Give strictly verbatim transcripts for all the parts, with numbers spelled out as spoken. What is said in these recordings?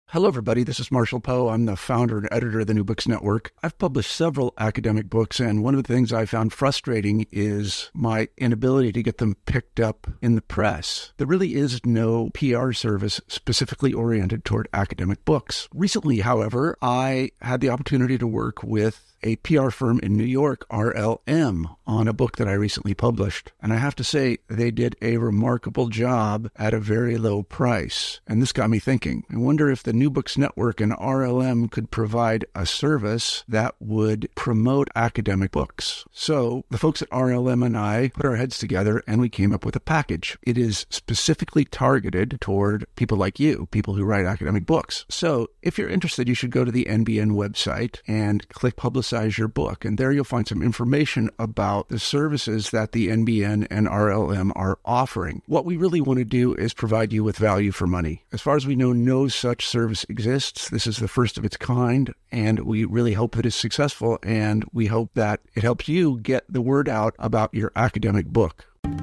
Hello, everybody. This is Marshall Poe. I'm the founder and editor of the New Books Network. I've published several academic books, and one of the things I found frustrating is my inability to get them picked up in the press. There really is no P R service specifically oriented toward academic books. Recently, however, I had the opportunity to work with a P R firm in New York, R L M, on a book that I recently published. And I have to say, they did a remarkable job at a very low price. And this got me thinking. I wonder if the New Books Network and R L M could provide a service that would promote academic books. So the folks at R L M and I put our heads together and we came up with a package. It is specifically targeted toward people like you, people who write academic books. So if you're interested, you should go to the N B N website and click Publicize your book. And there you'll find some information about the services that the N B N and R L M are offering. What we really want to do is provide you with value for money. As far as we know, no such service exists. This is the first of its kind, and we really hope that it's successful, and we hope that it helps you get the word out about your academic book.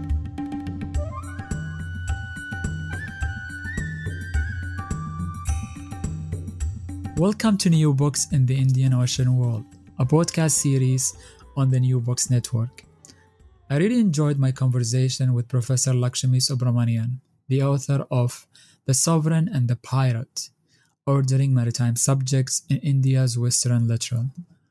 Welcome to New Books in the Indian Ocean World, a podcast series on the New Books Network. I really enjoyed my conversation with Professor Lakshmi Subramanian, the author of The Sovereign and the Pirate, Ordering Maritime Subjects in India's Western Littoral.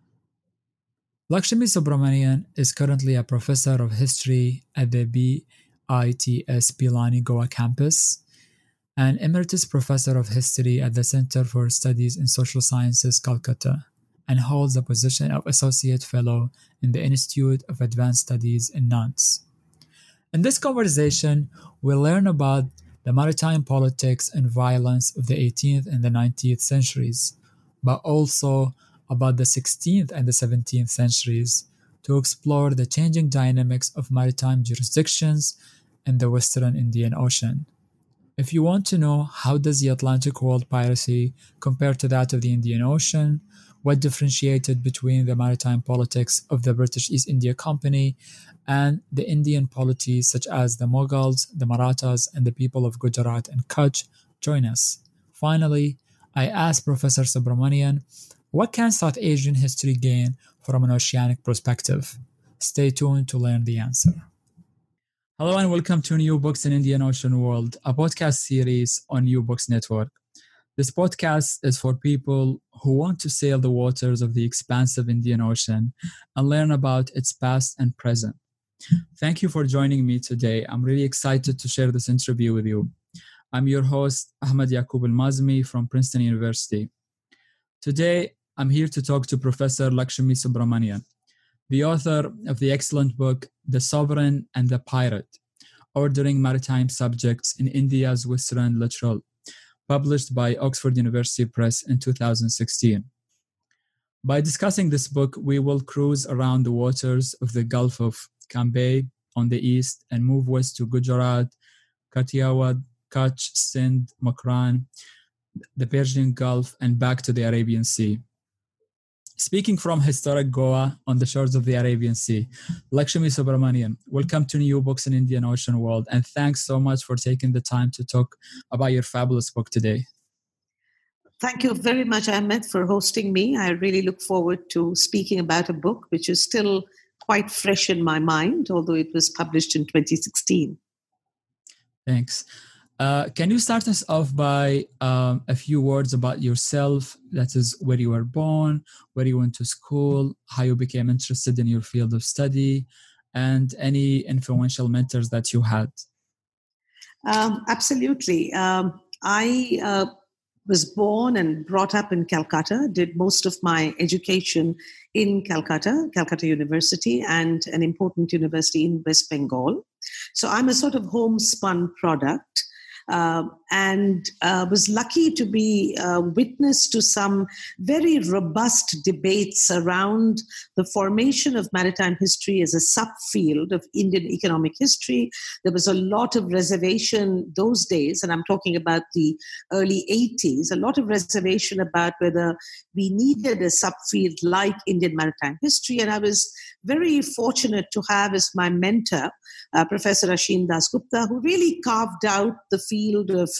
Lakshmi Subramanian is currently a professor of history at the B I T S Pilani Goa campus, an emeritus professor of history at the Center for Studies in Social Sciences, Calcutta, and holds the position of Associate Fellow in the Institute of Advanced Studies in Nantes. In this conversation, we'll learn about the maritime politics and violence of the eighteenth and the nineteenth centuries, but also about the sixteenth and the seventeenth centuries to explore the changing dynamics of maritime jurisdictions in the Western Indian Ocean. If you want to know how does the Atlantic world piracy compare to that of the Indian Ocean, what differentiated between the maritime politics of the British East India Company and the Indian polities such as the Mughals, the Marathas, and the people of Gujarat and Kutch, join us. Finally, I asked Professor Subramanian, what can South Asian history gain from an oceanic perspective? Stay tuned to learn the answer. Hello and welcome to New Books in Indian Ocean World, a podcast series on New Books Network. This podcast is for people who want to sail the waters of the expansive Indian Ocean and learn about its past and present. Thank you for joining me today. I'm really excited to share this interview with you. I'm your host, Ahmed Yaqub Al-Mazmi from Princeton University. Today, I'm here to talk to Professor Lakshmi Subramanian, the author of the excellent book, The Sovereign and the Pirate, Ordering Maritime Subjects in India's Western Littoral, published by Oxford University Press in two thousand sixteen. By discussing this book, we will cruise around the waters of the Gulf of Cambay on the east and move west to Gujarat, Kathiawar, Kutch, Sindh, Makran, the Persian Gulf, and back to the Arabian Sea. Speaking from historic Goa on the shores of the Arabian Sea, Lakshmi Subramanian, welcome to New Books in Indian Ocean World, and thanks so much for taking the time to talk about your fabulous book today. Thank you very much, Ahmed, for hosting me. I really look forward to speaking about a book which is still quite fresh in my mind, although it was published in twenty sixteen. Thanks. Uh, can you start us off by um, a few words about yourself? That is, where you were born, where you went to school, how you became interested in your field of study, and any influential mentors that you had. Um, absolutely. Um, I uh, was born and brought up in Calcutta, did most of my education in Calcutta, Calcutta University, and an important university in West Bengal. So I'm a sort of homespun product. Uh, and uh, was lucky to be uh, witness to some very robust debates around the formation of maritime history as a subfield of Indian economic history. There was a lot of reservation those days, and I'm talking about the early eighties, a lot of reservation about whether we needed a subfield like Indian maritime history. And I was very fortunate to have as my mentor uh, Professor Asheen Das Gupta, who really carved out the field of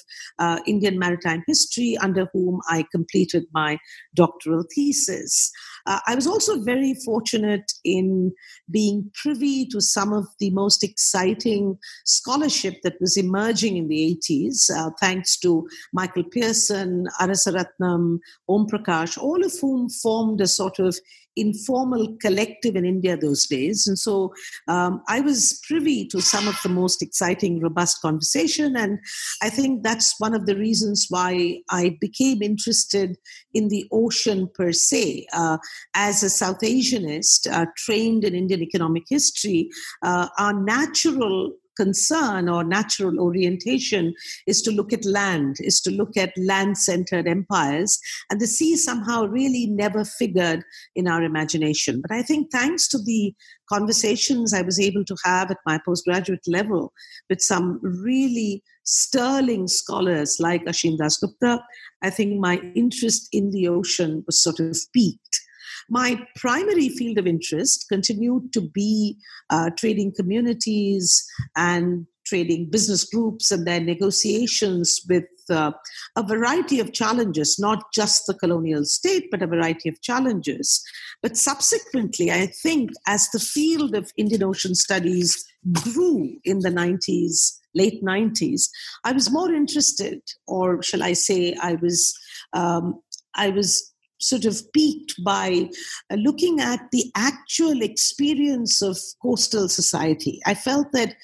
uh, Indian maritime history, under whom I completed my doctoral thesis. Uh, I was also very fortunate in being privy to some of the most exciting scholarship that was emerging in the eighties, uh, thanks to Michael Pearson, Arasaratnam, Om Prakash, all of whom formed a sort of informal collective in India those days. And so um, I was privy to some of the most exciting, robust conversation. And I think that's one of the reasons why I became interested in the ocean per se. Uh, as a South Asianist, uh, trained in Indian economic history, uh, our natural concern or natural orientation is to look at land, is to look at land-centered empires, and the sea somehow really never figured in our imagination. But I think thanks to the conversations I was able to have at my postgraduate level with some really sterling scholars like Ashim Dasgupta, I think my interest in the ocean was sort of piqued. My primary field of interest continued to be uh, trading communities and trading business groups and their negotiations with uh, a variety of challenges, not just the colonial state, but a variety of challenges. But subsequently, I think as the field of Indian Ocean Studies grew in the nineties, late nineties, I was more interested, or shall I say, I was, um, I was sort of piqued by uh, looking at the actual experience of coastal society. I felt that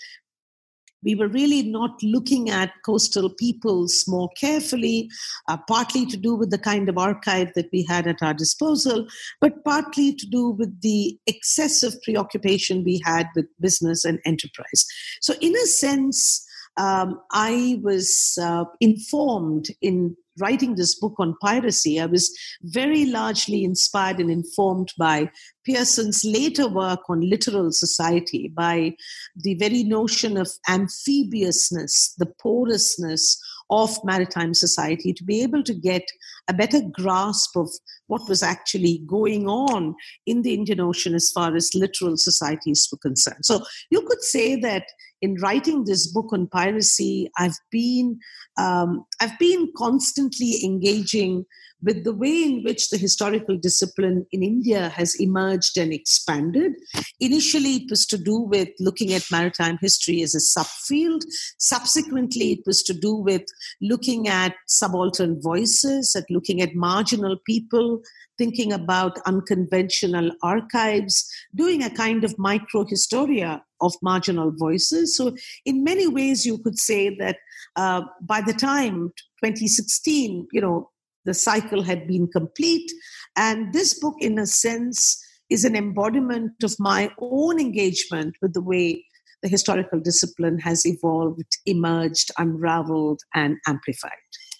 we were really not looking at coastal peoples more carefully, uh, partly to do with the kind of archive that we had at our disposal, but partly to do with the excessive preoccupation we had with business and enterprise. So in a sense, um, I was uh, informed in writing this book on piracy. I was very largely inspired and informed by Pearson's later work on littoral society, by the very notion of amphibiousness, the porousness of maritime society, to be able to get a better grasp of what was actually going on in the Indian Ocean as far as littoral societies were concerned. So you could say that in writing this book on piracy, I've been um, I've been constantly engaging with the way in which the historical discipline in India has emerged and expanded. Initially, it was to do with looking at maritime history as a subfield. Subsequently, it was to do with looking at subaltern voices, at looking at marginal people, thinking about unconventional archives, doing a kind of microhistoria of marginal voices. So in many ways, you could say that uh, by the time twenty sixteen, you know, the cycle had been complete. And this book, in a sense, is an embodiment of my own engagement with the way the historical discipline has evolved, emerged, unraveled, and amplified.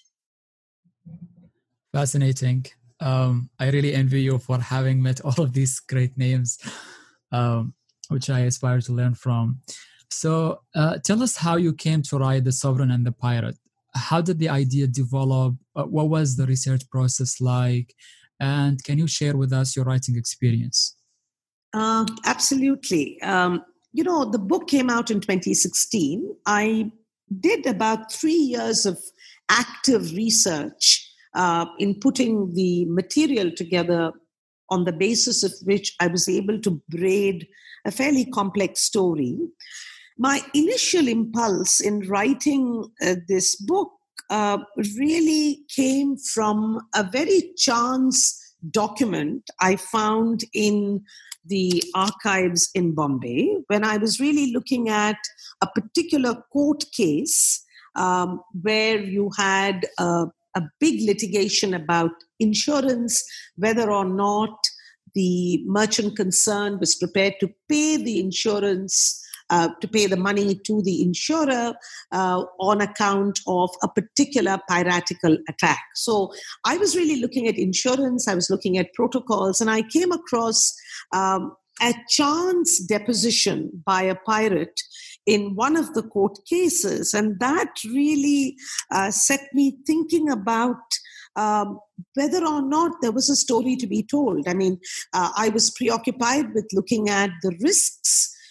Fascinating. Um, I really envy you for having met all of these great names, um, which I aspire to learn from. So uh, tell us how you came to write The Sovereign and the Pirate. How did the idea develop? Uh, what was the research process like? And can you share with us your writing experience? Uh, absolutely. Um, you know, the book came out in twenty sixteen. I did about three years of active research uh, in putting the material together on the basis of which I was able to braid a fairly complex story. My initial impulse in writing uh, this book uh, really came from a very chance document I found in the archives in Bombay when I was really looking at a particular court case um, where you had a, a big litigation about insurance, whether or not the merchant concerned was prepared to pay the insurance Uh, to pay the money to the insurer uh, on account of a particular piratical attack. So I was really looking at insurance, I was looking at protocols, and I came across um, a chance deposition by a pirate in one of the court cases. And that really uh, set me thinking about Um, whether or not there was a story to be told. I mean, uh, I was preoccupied with looking at the risks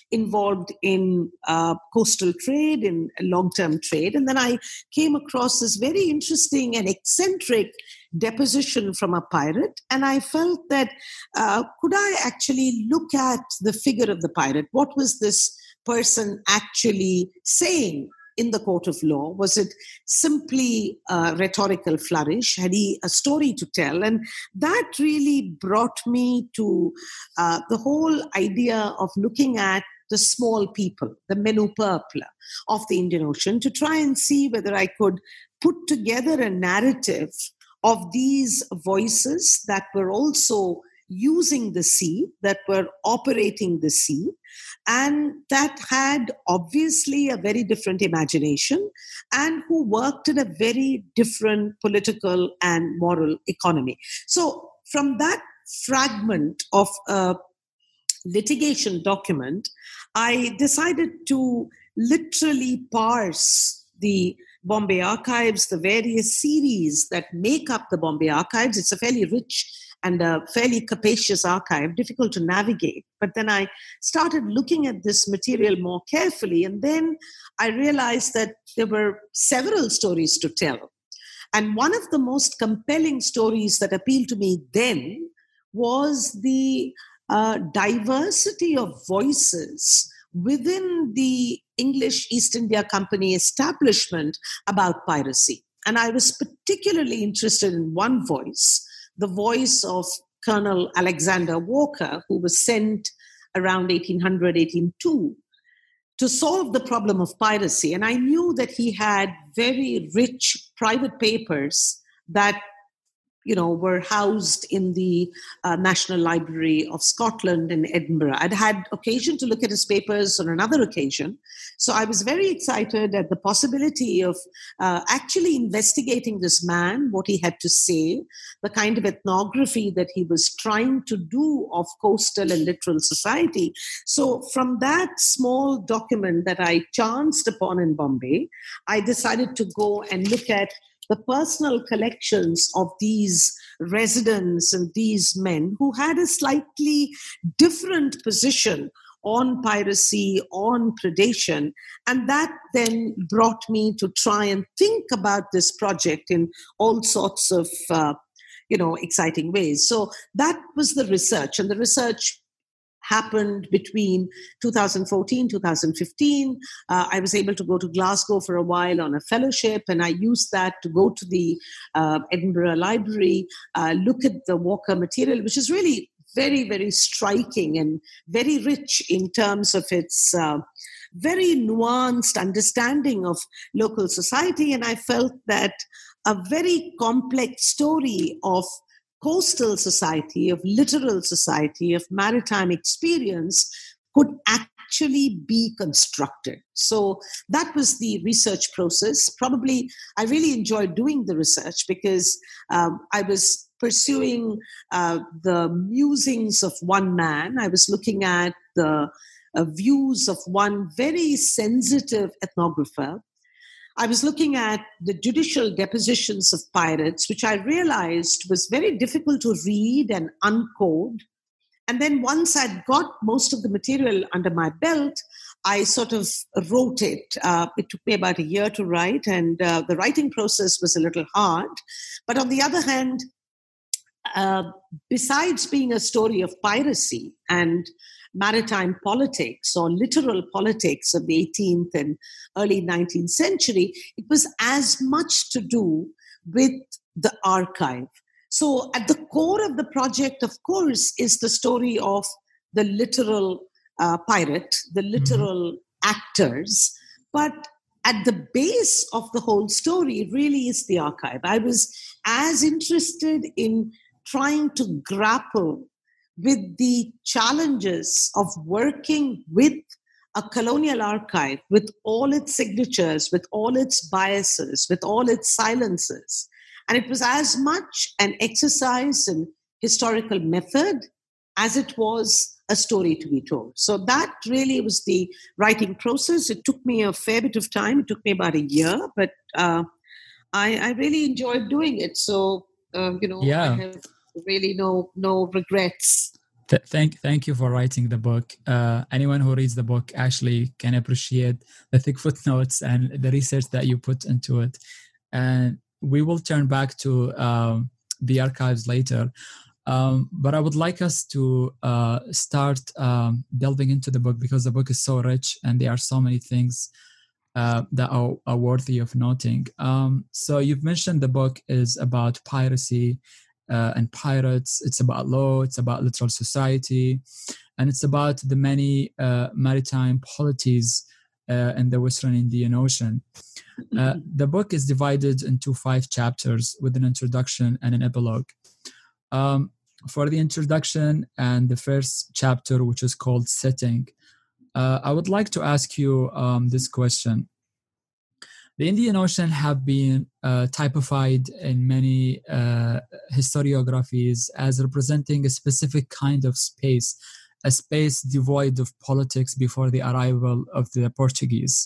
involved in uh, coastal trade, in long-term trade. And then I came across this very interesting and eccentric deposition from a pirate. And I felt that, uh, could I actually look at the figure of the pirate? What was this person actually saying in the court of law? Was it simply a rhetorical flourish? Had he a story to tell? And that really brought me to uh, the whole idea of looking at the small people, the menu peuple of the Indian Ocean, to try and see whether I could put together a narrative of these voices that were also using the sea, that were operating the sea, and that had obviously a very different imagination and who worked in a very different political and moral economy. So from that fragment of a litigation document, I decided to literally parse the Bombay Archives, the various series that make up the Bombay Archives. It's a fairly rich and a fairly capacious archive, difficult to navigate. But then I started looking at this material more carefully, and then I realized that there were several stories to tell. And one of the most compelling stories that appealed to me then was the uh, diversity of voices within the English East India Company establishment about piracy. And I was particularly interested in one voice, the voice of Colonel Alexander Walker, who was sent around eighteen hundred, eighteen oh two to solve the problem of piracy. And I knew that he had very rich private papers that, you know, were housed in the uh, National Library of Scotland in Edinburgh. I'd had occasion to look at his papers on another occasion. So I was very excited at the possibility of uh, actually investigating this man, what he had to say, the kind of ethnography that he was trying to do of coastal and littoral society. So from that small document that I chanced upon in Bombay, I decided to go and look at the personal collections of these residents and these men who had a slightly different position on piracy, on predation. And that then brought me to try and think about this project in all sorts of, uh, you know, exciting ways. So that was the research. And the research happened between two thousand fourteen, two thousand fifteen. Uh, I was able to go to Glasgow for a while on a fellowship, and I used that to go to the uh, Edinburgh Library, uh, look at the Walker material, which is really very, very striking and very rich in terms of its uh, very nuanced understanding of local society. And I felt that a very complex story of coastal society, of littoral society, of maritime experience could actually be constructed. So that was the research process. Probably I really enjoyed doing the research because um, I was pursuing uh, the musings of one man. I was looking at the uh, views of one very sensitive ethnographer. I was looking at the judicial depositions of pirates, which I realized was very difficult to read and uncode. And then once I'd got most of the material under my belt, I sort of wrote it. Uh, it took me about a year to write, and uh, the writing process was a little hard. But on the other hand, uh, besides being a story of piracy and maritime politics or littoral politics of the eighteenth and early nineteenth century, it was as much to do with the archive. So at the core of the project, of course, is the story of the literal uh, pirate, the literal mm-hmm. actors. But at the base of the whole story really is the archive. I was as interested in trying to grapple with the challenges of working with a colonial archive, with all its signatures, with all its biases, with all its silences. And it was as much an exercise in historical method as it was a story to be told. So that really was the writing process. It took me a fair bit of time. It took me about a year, but uh, I, I really enjoyed doing it. So, uh, you know, yeah. I have really no no regrets. Th- thank thank you for writing the book. Uh, anyone who reads the book actually can appreciate the thick footnotes and the research that you put into it. And we will turn back to um, the archives later. Um, but I would like us to uh, start um, delving into the book, because the book is so rich and there are so many things uh, that are, are worthy of noting. Um, so you've mentioned the book is about piracy uh, and pirates. It's about law. It's about literal society. And it's about the many uh, maritime polities uh, in the Western Indian Ocean. Uh, the book is divided into five chapters with an introduction and an epilogue. Um, for the introduction and the first chapter, which is called Setting, uh, I would like to ask you um, this question. The Indian Ocean have been uh, typified in many uh, historiographies as representing a specific kind of space, a space devoid of politics before the arrival of the Portuguese.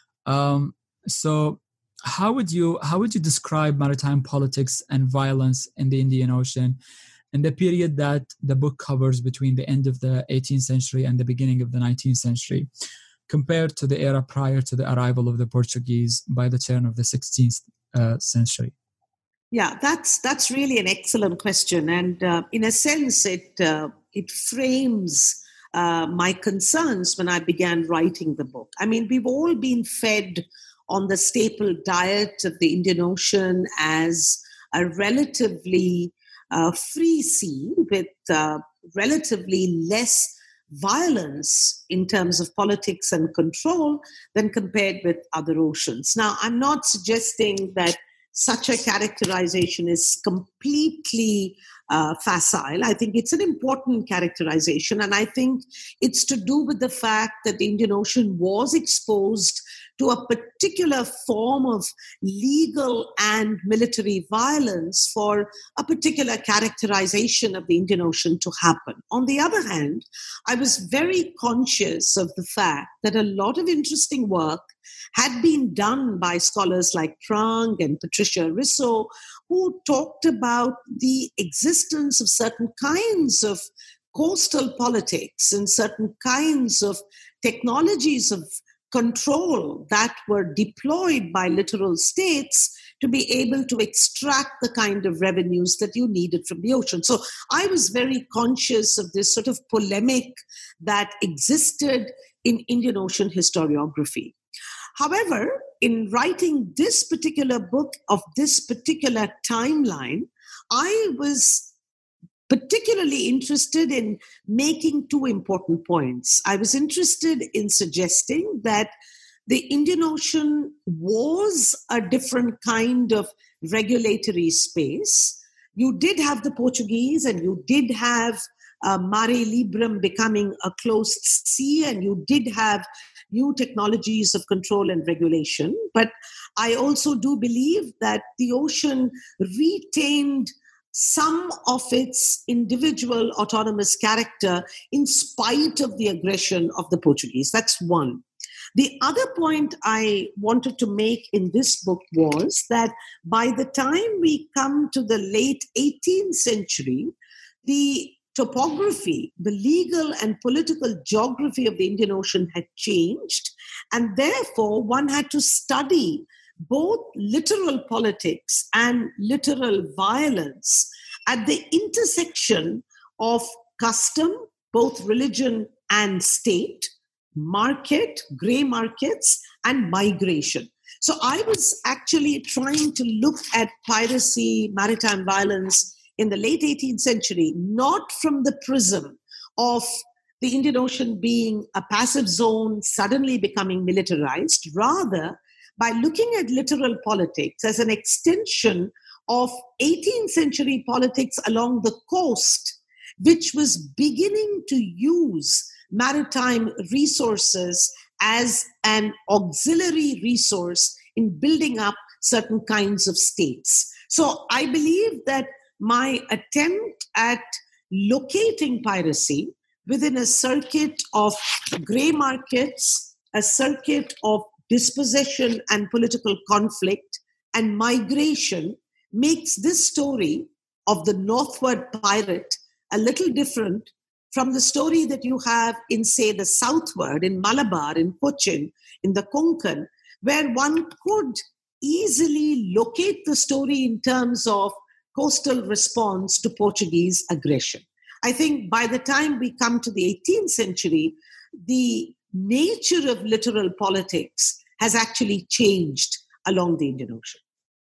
Um, so how would you how would you describe maritime politics and violence in the Indian Ocean in the period that the book covers between the end of the eighteenth century and the beginning of the nineteenth century, compared to the era prior to the arrival of the Portuguese by the turn of the sixteenth uh, century? Yeah, that's that's really an excellent question, and uh, in a sense, it uh, it frames uh, my concerns when I began writing the book. I mean, we've all been fed on the staple diet of the Indian Ocean as a relatively uh, free sea with uh, relatively less violence in terms of politics and control than compared with other oceans. Now, I'm not suggesting that such a characterization is completely uh, facile. I think it's an important characterization, and I think it's to do with the fact that the Indian Ocean was exposed to a particular form of legal and military violence for a particular characterization of the Indian Ocean to happen. On the other hand, I was very conscious of the fact that a lot of interesting work had been done by scholars like Prang and Patricia Risso, who talked about the existence of certain kinds of coastal politics and certain kinds of technologies of control that were deployed by littoral states to be able to extract the kind of revenues that you needed from the ocean. So I was very conscious of this sort of polemic that existed in Indian Ocean historiography. However, in writing this particular book of this particular timeline, I was particularly interested in making two important points. I was interested in suggesting that the Indian Ocean was a different kind of regulatory space. You did have the Portuguese, and you did have uh, Mare Liberum becoming a closed sea, and you did have new technologies of control and regulation. But I also do believe that the ocean retained some of its individual autonomous character in spite of the aggression of the Portuguese. That's one. The other point I wanted to make in this book was that by the time we come to the late eighteenth century, the topography, the legal and political geography of the Indian Ocean had changed, and therefore one had to study both littoral politics and littoral violence at the intersection of custom, both religion and state, market, grey markets, and migration. So I was actually trying to look at piracy, maritime violence in the late eighteenth century, not from the prism of the Indian Ocean being a passive zone suddenly becoming militarized, rather by looking at littoral politics as an extension of eighteenth century politics along the coast, which was beginning to use maritime resources as an auxiliary resource in building up certain kinds of states. So I believe that my attempt at locating piracy within a circuit of grey markets, a circuit of dispossession and political conflict and migration makes this story of the northward pirate a little different from the story that you have in, say, the southward, in Malabar, in Cochin, in the Konkan, where one could easily locate the story in terms of coastal response to Portuguese aggression. I think by the time we come to the eighteenth century, the nature of littoral politics has actually changed along the Indian Ocean.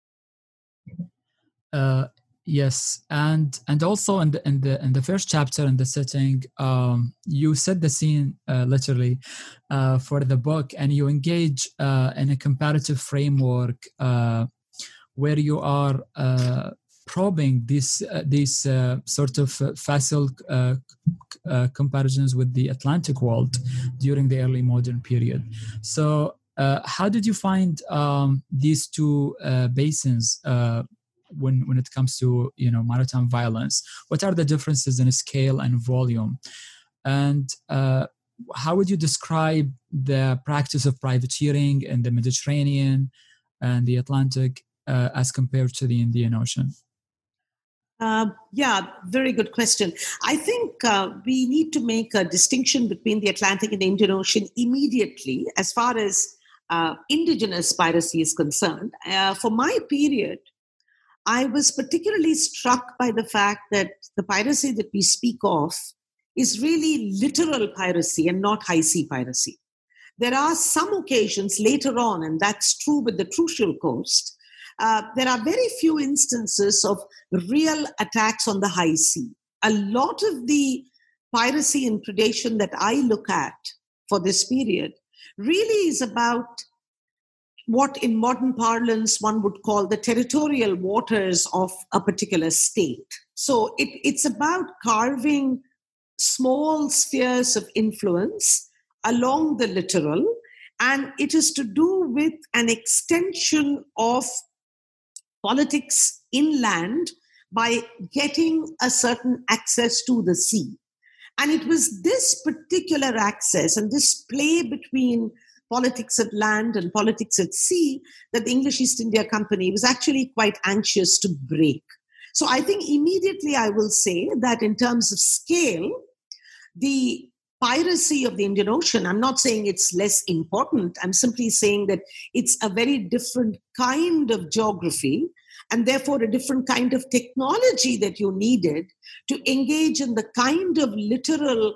Uh, yes, and and also in the in the in the first chapter in the setting, um, you set the scene uh, literally uh, for the book, and you engage uh, in a comparative framework uh, where you are uh, probing these uh, these uh, sort of uh, facile uh, uh, comparisons with the Atlantic world during the early modern period. So, uh, how did you find um, these two uh, basins? Uh, when when it comes to, you know, maritime violence? What are the differences in scale and volume? And uh, how would you describe the practice of privateering in the Mediterranean and the Atlantic uh, as compared to the Indian Ocean? Uh, yeah, very good question. I think uh, we need to make a distinction between the Atlantic and the Indian Ocean immediately as far as uh, indigenous piracy is concerned. Uh, for my period, I was particularly struck by the fact that the piracy that we speak of is really littoral piracy and not high sea piracy. There are some occasions later on, and that's true with the Trucial Coast, uh, there are very few instances of real attacks on the high sea. A lot of the piracy and predation that I look at for this period really is about what in modern parlance one would call the territorial waters of a particular state. So it, it's about carving small spheres of influence along the littoral, and it is to do with an extension of politics inland by getting a certain access to the sea. And it was this particular access and this play between politics at land and politics at sea that the English East India Company was actually quite anxious to break. So I think immediately I will say that in terms of scale, the piracy of the Indian Ocean, I'm not saying it's less important. I'm simply saying that it's a very different kind of geography and therefore a different kind of technology that you needed to engage in the kind of littoral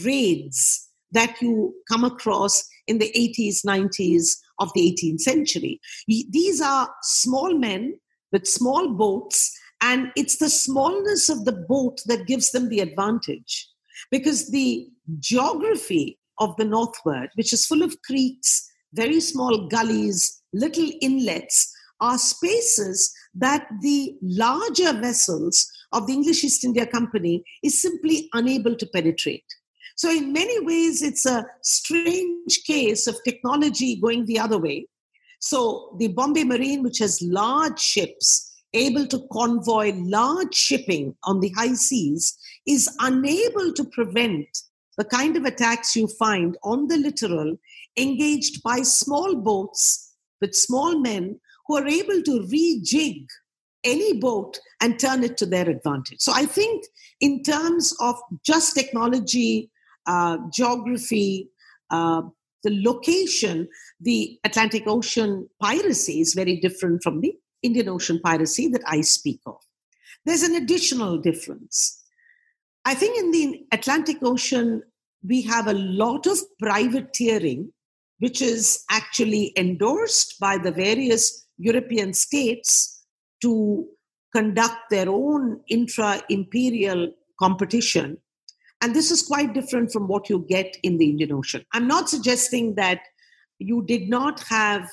raids that you come across in the eighties, nineties of the eighteenth century. These are small men with small boats, and it's the smallness of the boat that gives them the advantage. Because the geography of the northward, which is full of creeks, very small gullies, little inlets, are spaces that the larger vessels of the English East India Company is simply unable to penetrate. So in many ways, it's a strange case of technology going the other way. So the Bombay Marine, which has large ships, able to convoy large shipping on the high seas, is unable to prevent the kind of attacks you find on the littoral engaged by small boats with small men who are able to rejig any boat and turn it to their advantage. So I think in terms of just technology, uh, geography, uh, the location, the Atlantic Ocean piracy is very different from the Indian Ocean piracy that I speak of. There's an additional difference. I think in the Atlantic Ocean, we have a lot of privateering, which is actually endorsed by the various European states to conduct their own intra-imperial competition. And this is quite different from what you get in the Indian Ocean. I'm not suggesting that you did not have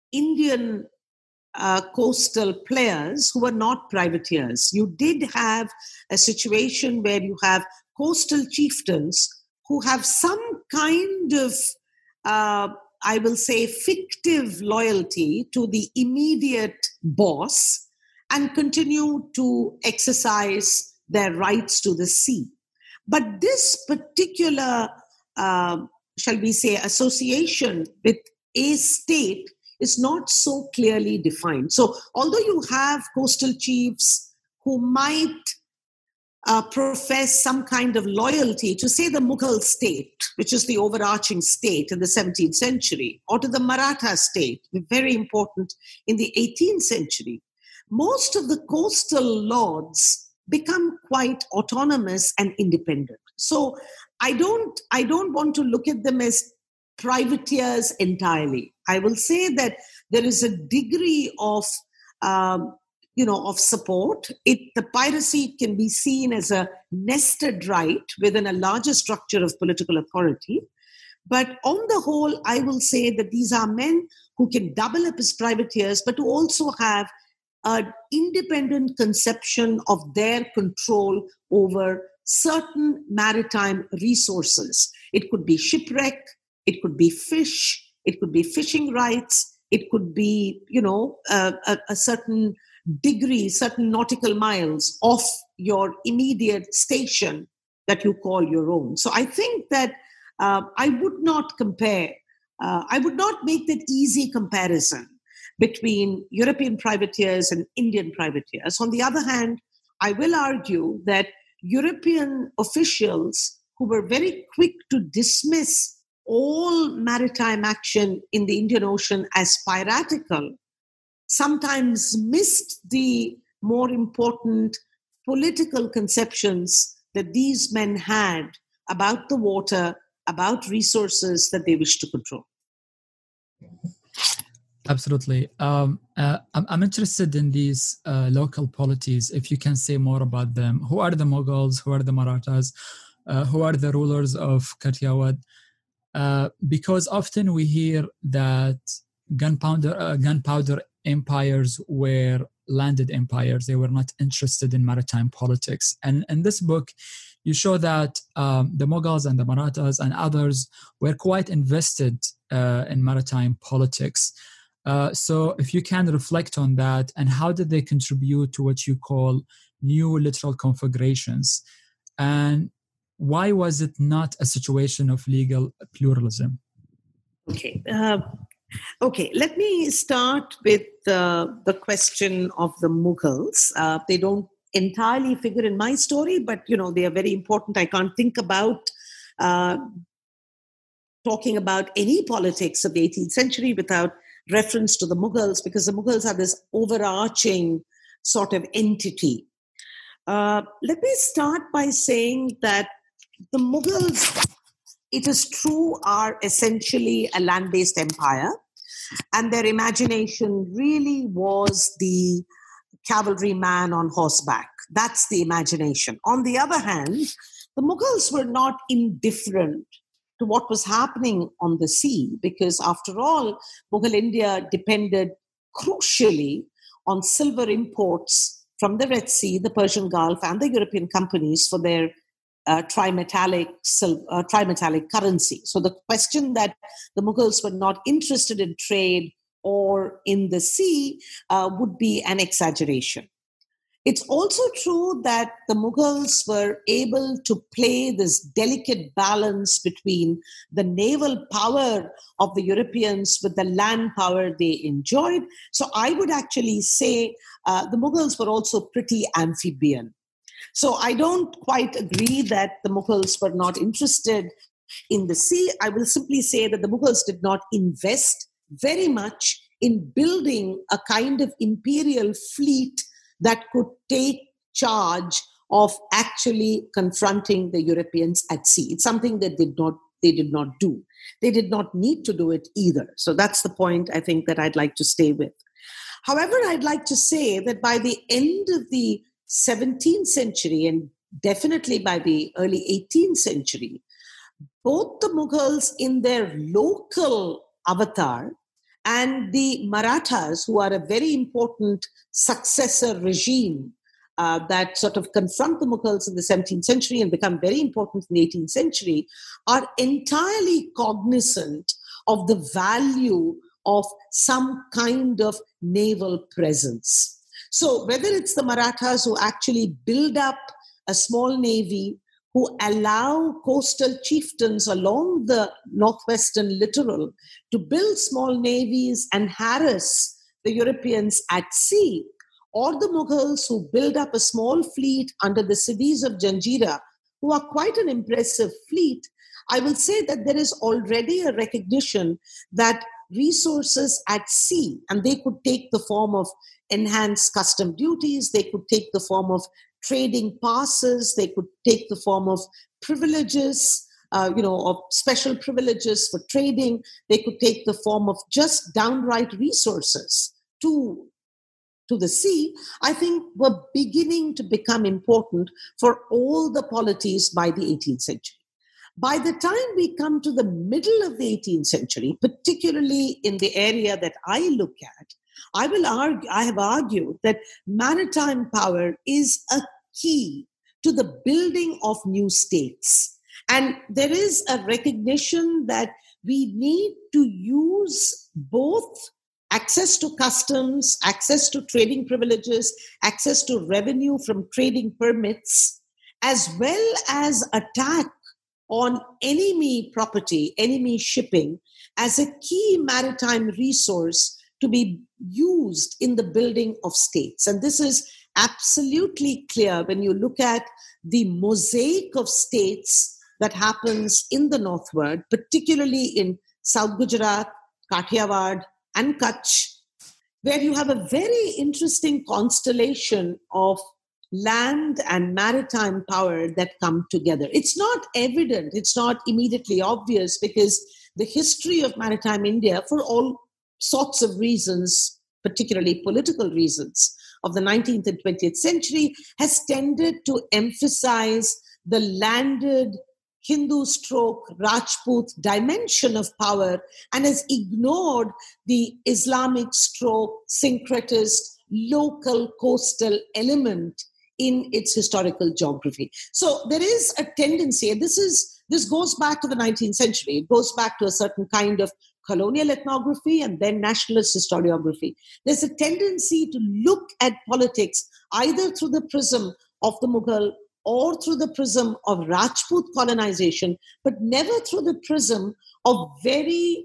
Indian uh, coastal players who were not privateers. You did have a situation where you have coastal chieftains who have some kind of, uh, I will say, fictive loyalty to the immediate boss and continue to exercise their rights to the sea. But this particular, uh, shall we say, association with a state is not so clearly defined. So although you have coastal chiefs who might uh, profess some kind of loyalty to, say, the Mughal state, which is the overarching state in the seventeenth century, or to the Maratha state, very important in the eighteenth century, most of the coastal lords become quite autonomous and independent. So I don't, I don't want to look at them as privateers entirely. I will say that there is a degree of, um, you know, of support. It, the piracy can be seen as a nested right within a larger structure of political authority. But on the whole, I will say that these are men who can double up as privateers, but who also have an independent conception of their control over certain maritime resources. It could be shipwreck, it could be fish, it could be fishing rights, it could be, you know, a, a, a certain degree, certain nautical miles off your immediate station that you call your own. So I think that uh, I would not compare, uh, I would not make that easy comparison between European privateers and Indian privateers. On the other hand, I will argue that European officials who were very quick to dismiss all maritime action in the Indian Ocean as piratical sometimes missed the more important political conceptions that these men had about the water, about resources that they wished to control. Absolutely. Um, uh, I'm, I'm interested in these uh, local polities, if you can say more about them. Who are the Mughals? Who are the Marathas? Uh, who are the rulers of Kathiawar? Uh, because often we hear that gunpowder, uh, gunpowder empires were landed empires. They were not interested in maritime politics. And in this book, you show that um, the Mughals and the Marathas and others were quite invested uh, in maritime politics. Uh, so if you can reflect on that, and how did they contribute to what you call new littoral configurations? And why was it not a situation of legal pluralism? Okay. Uh, okay. Let me start with uh, the question of the Mughals. Uh, they don't entirely figure in my story, but, you know, they are very important. I can't think about uh, talking about any politics of the eighteenth century without reference to the Mughals, because the Mughals are this overarching sort of entity. Uh, let me start by saying that the Mughals, it is true, are essentially a land-based empire, and their imagination really was the cavalryman on horseback. That's the imagination. On the other hand, the Mughals were not indifferent to what was happening on the sea, because after all, Mughal India depended crucially on silver imports from the Red Sea, the Persian Gulf, and the European companies for their uh, trimetallic, uh, trimetallic currency. So the question that the Mughals were not interested in trade or in the sea uh, would be an exaggeration. It's also true that the Mughals were able to play this delicate balance between the naval power of the Europeans with the land power they enjoyed. So I would actually say uh, the Mughals were also pretty amphibian. So I don't quite agree that the Mughals were not interested in the sea. I will simply say that the Mughals did not invest very much in building a kind of imperial fleet that could take charge of actually confronting the Europeans at sea. It's something that did not, they did not do. They did not need to do it either. So that's the point I think that I'd like to stay with. However, I'd like to say that by the end of the seventeenth century, and definitely by the early eighteenth century, both the Mughals in their local avatar and the Marathas, who are a very important successor regime uh, that sort of confront the Mughals in the seventeenth century and become very important in the eighteenth century, are entirely cognizant of the value of some kind of naval presence. So whether it's the Marathas who actually build up a small navy, who allow coastal chieftains along the northwestern littoral to build small navies and harass the Europeans at sea, or the Mughals who build up a small fleet under the Sidis of Janjira, who are quite an impressive fleet, I will say that there is already a recognition that resources at sea, and they could take the form of enhanced custom duties, they could take the form of trading passes, they could take the form of privileges, uh, you know, of special privileges for trading, they could take the form of just downright resources to to the sea, I think were beginning to become important for all the polities by the eighteenth century. By the time we come to the middle of the eighteenth century, particularly in the area that I look at, I will argue, I have argued that maritime power is a key to the building of new states. And there is a recognition that we need to use both access to customs, access to trading privileges, access to revenue from trading permits, as well as attack on enemy property, enemy shipping, as a key maritime resource to be used in the building of states. And this is absolutely clear when you look at the mosaic of states that happens in the northward, particularly in South Gujarat, Kathiawar, and Kutch, where you have a very interesting constellation of land and maritime power that come together. It's not evident, it's not immediately obvious, because the history of maritime India, for all sorts of reasons, particularly political reasons, of the nineteenth and twentieth century, has tended to emphasize the landed Hindu stroke Rajput dimension of power and has ignored the Islamic stroke syncretist local coastal element in its historical geography. So there is a tendency, and this is this goes back to the nineteenth century. It goes back to a certain kind of colonial ethnography and then nationalist historiography. There's a tendency to look at politics either through the prism of the Mughal or through the prism of Rajput colonization, but never through the prism of very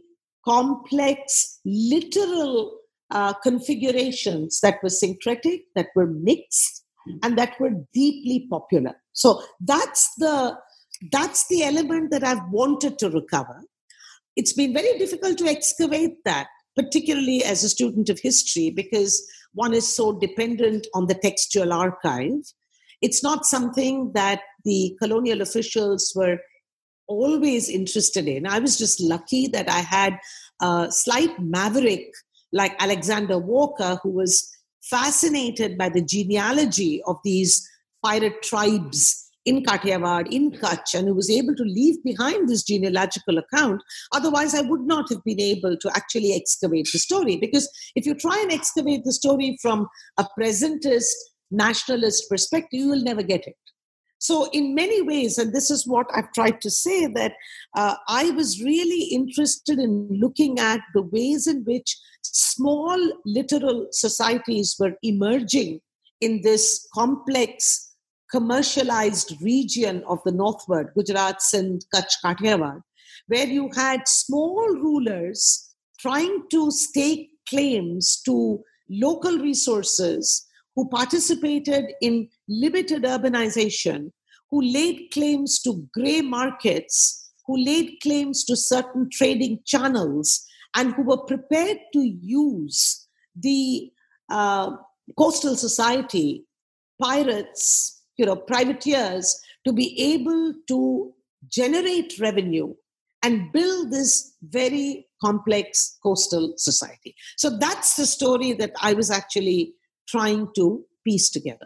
complex literal uh, configurations that were syncretic, that were mixed, and that were deeply popular. So that's the that's the element that I've wanted to recover. It's been very difficult to excavate that, particularly as a student of history, because one is so dependent on the textual archive. It's not something that the colonial officials were always interested in. I was just lucky that I had a slight maverick like Alexander Walker, who was fascinated by the genealogy of these pirate tribes in Kathiawar, in Kutch, and who was able to leave behind this genealogical account. Otherwise, I would not have been able to actually excavate the story. Because if you try and excavate the story from a presentist, nationalist perspective, you will never get it. So in many ways, and this is what I've tried to say, that uh, I was really interested in looking at the ways in which small literal societies were emerging in this complex commercialized region of the northward, Gujarat, Sindh, Kutch, Kathiawar, where you had small rulers trying to stake claims to local resources, who participated in limited urbanization, who laid claims to grey markets, who laid claims to certain trading channels, and who were prepared to use the uh, coastal society, pirates, you know, privateers, to be able to generate revenue and build this very complex coastal society. So that's the story that I was actually trying to piece together.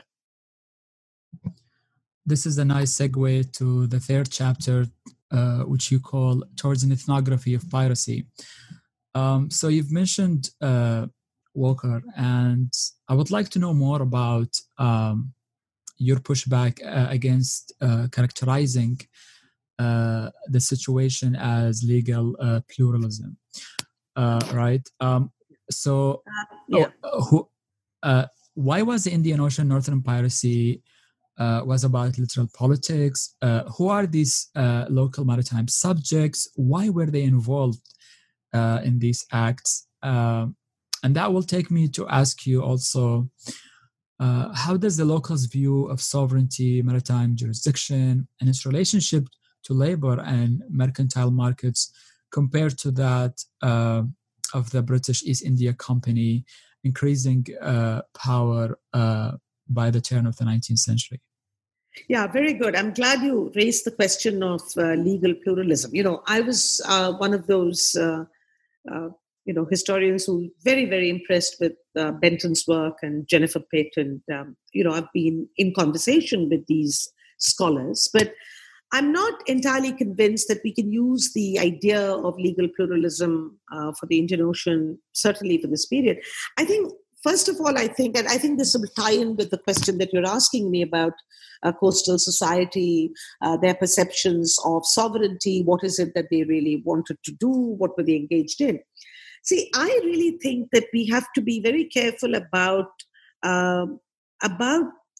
This is a nice segue to the third chapter, uh, which you call Towards an Ethnography of Piracy. Um, so you've mentioned uh, Walker, and I would like to know more about um, your pushback uh, against uh, characterizing uh, the situation as legal uh, pluralism, uh, right? Um, so, uh, yeah. oh, who, uh, why was the Indian Ocean Northern Piracy uh, was about literal politics? Uh, who are these uh, local maritime subjects? Why were they involved uh, in these acts? Uh, and that will take me to ask you also, Uh, how does the locals' view of sovereignty, maritime jurisdiction, and its relationship to labor and mercantile markets compare to that uh, of the British East India Company increasing uh, power uh, by the turn of the nineteenth century? Yeah, very good. I'm glad you raised the question of uh, legal pluralism. You know, I was uh, one of those, uh, uh, you know, historians who very, very impressed with uh, Benton's work and Jennifer Pitt. And, um, you know, I've been in conversation with these scholars. But I'm not entirely convinced that we can use the idea of legal pluralism uh, for the Indian Ocean, certainly for this period. I think, first of all, I think, and I think this will tie in with the question that you're asking me about uh, coastal society, uh, their perceptions of sovereignty, what is it that they really wanted to do, what were they engaged in. See, I really think that we have to be very careful about, uh, about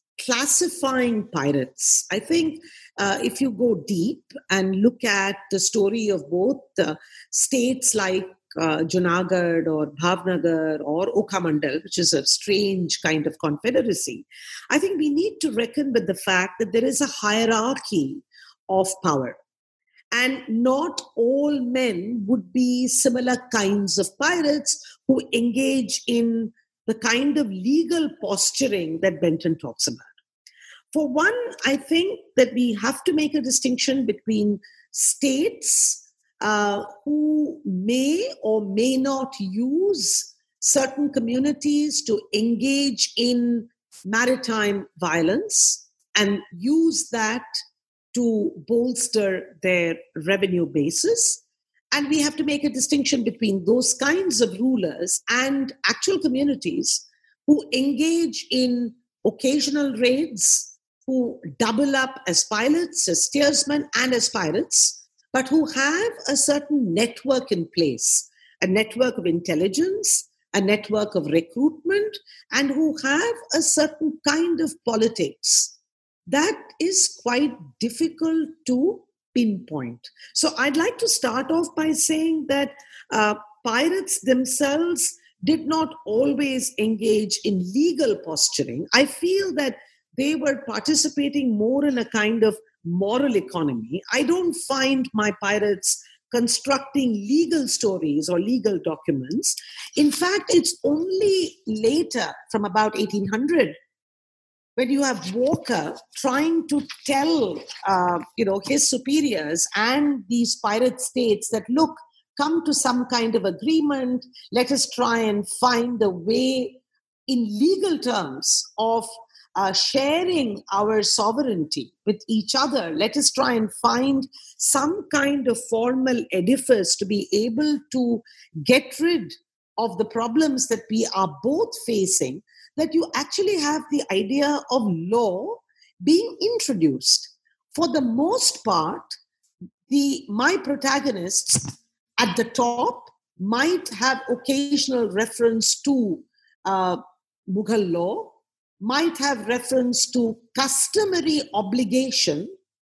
classifying pirates. I think uh, if you go deep and look at the story of both uh, states like uh, Junagadh or Bhavnagar or Okamandal, which is a strange kind of confederacy, I think we need to reckon with the fact that there is a hierarchy of power. And not all men would be similar kinds of pirates who engage in the kind of legal posturing that Benton talks about. For one, I think that we have to make a distinction between states uh, who may or may not use certain communities to engage in maritime violence and use that to bolster their revenue basis. And we have to make a distinction between those kinds of rulers and actual communities who engage in occasional raids, who double up as pilots, as steersmen, and as pirates, but who have a certain network in place, a network of intelligence, a network of recruitment, and who have a certain kind of politics that is quite difficult to pinpoint. So I'd like to start off by saying that uh, pirates themselves did not always engage in legal posturing. I feel that they were participating more in a kind of moral economy. I don't find my pirates constructing legal stories or legal documents. In fact, it's only later, from about eighteen hundred, when you have Walker trying to tell, uh, you know, his superiors and these pirate states that, look, come to some kind of agreement. Let us try and find a way in legal terms of uh, sharing our sovereignty with each other. Let us try and find some kind of formal edifice to be able to get rid of the problems that we are both facing, that you actually have the idea of law being introduced. For the most part, the my protagonists at the top might have occasional reference to uh, Mughal law, might have reference to customary obligation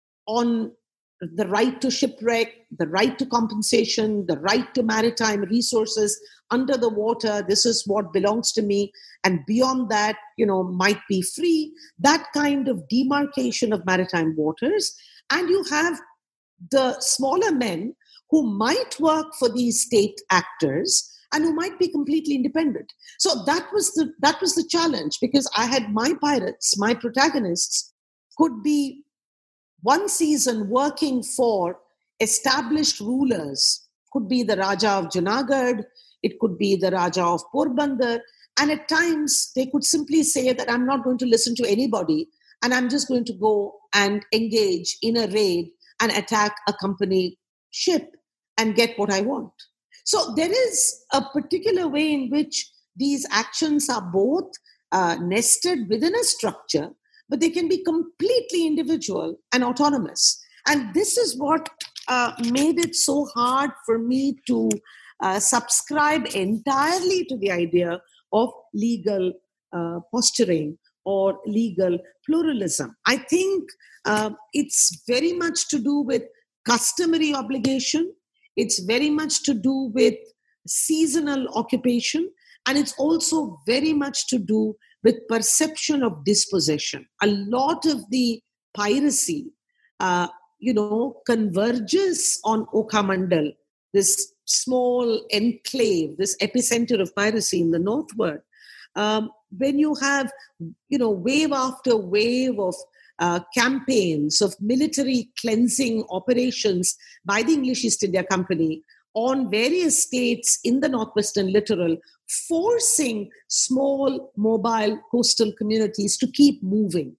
on the right to shipwreck, the right to compensation, the right to maritime resources under the water. This is what belongs to me. And beyond that, you know, might be free. That kind of demarcation of maritime waters. And you have the smaller men who might work for these state actors and who might be completely independent. So that was the that was the challenge, because I had my pirates, my protagonists could be one season working for established rulers, could be the Raja of Junagadh, it could be the Raja of Porbandar, and at times they could simply say that I'm not going to listen to anybody and I'm just going to go and engage in a raid and attack a company ship and get what I want. So there is a particular way in which these actions are both uh, nested within a structure, but they can be completely individual and autonomous. And this is what uh, made it so hard for me to uh, subscribe entirely to the idea of legal uh, posturing or legal pluralism. I think uh, it's very much to do with customary obligation. It's very much to do with seasonal occupation. And it's also very much to do with perception of dispossession. A lot of the piracy, uh, you know, converges on Okhamandal, this small enclave, this epicenter of piracy in the northward. Um, when you have, you know, wave after wave of uh, campaigns of military cleansing operations by the English East India Company on various states in the northwestern littoral, forcing small mobile coastal communities to keep moving.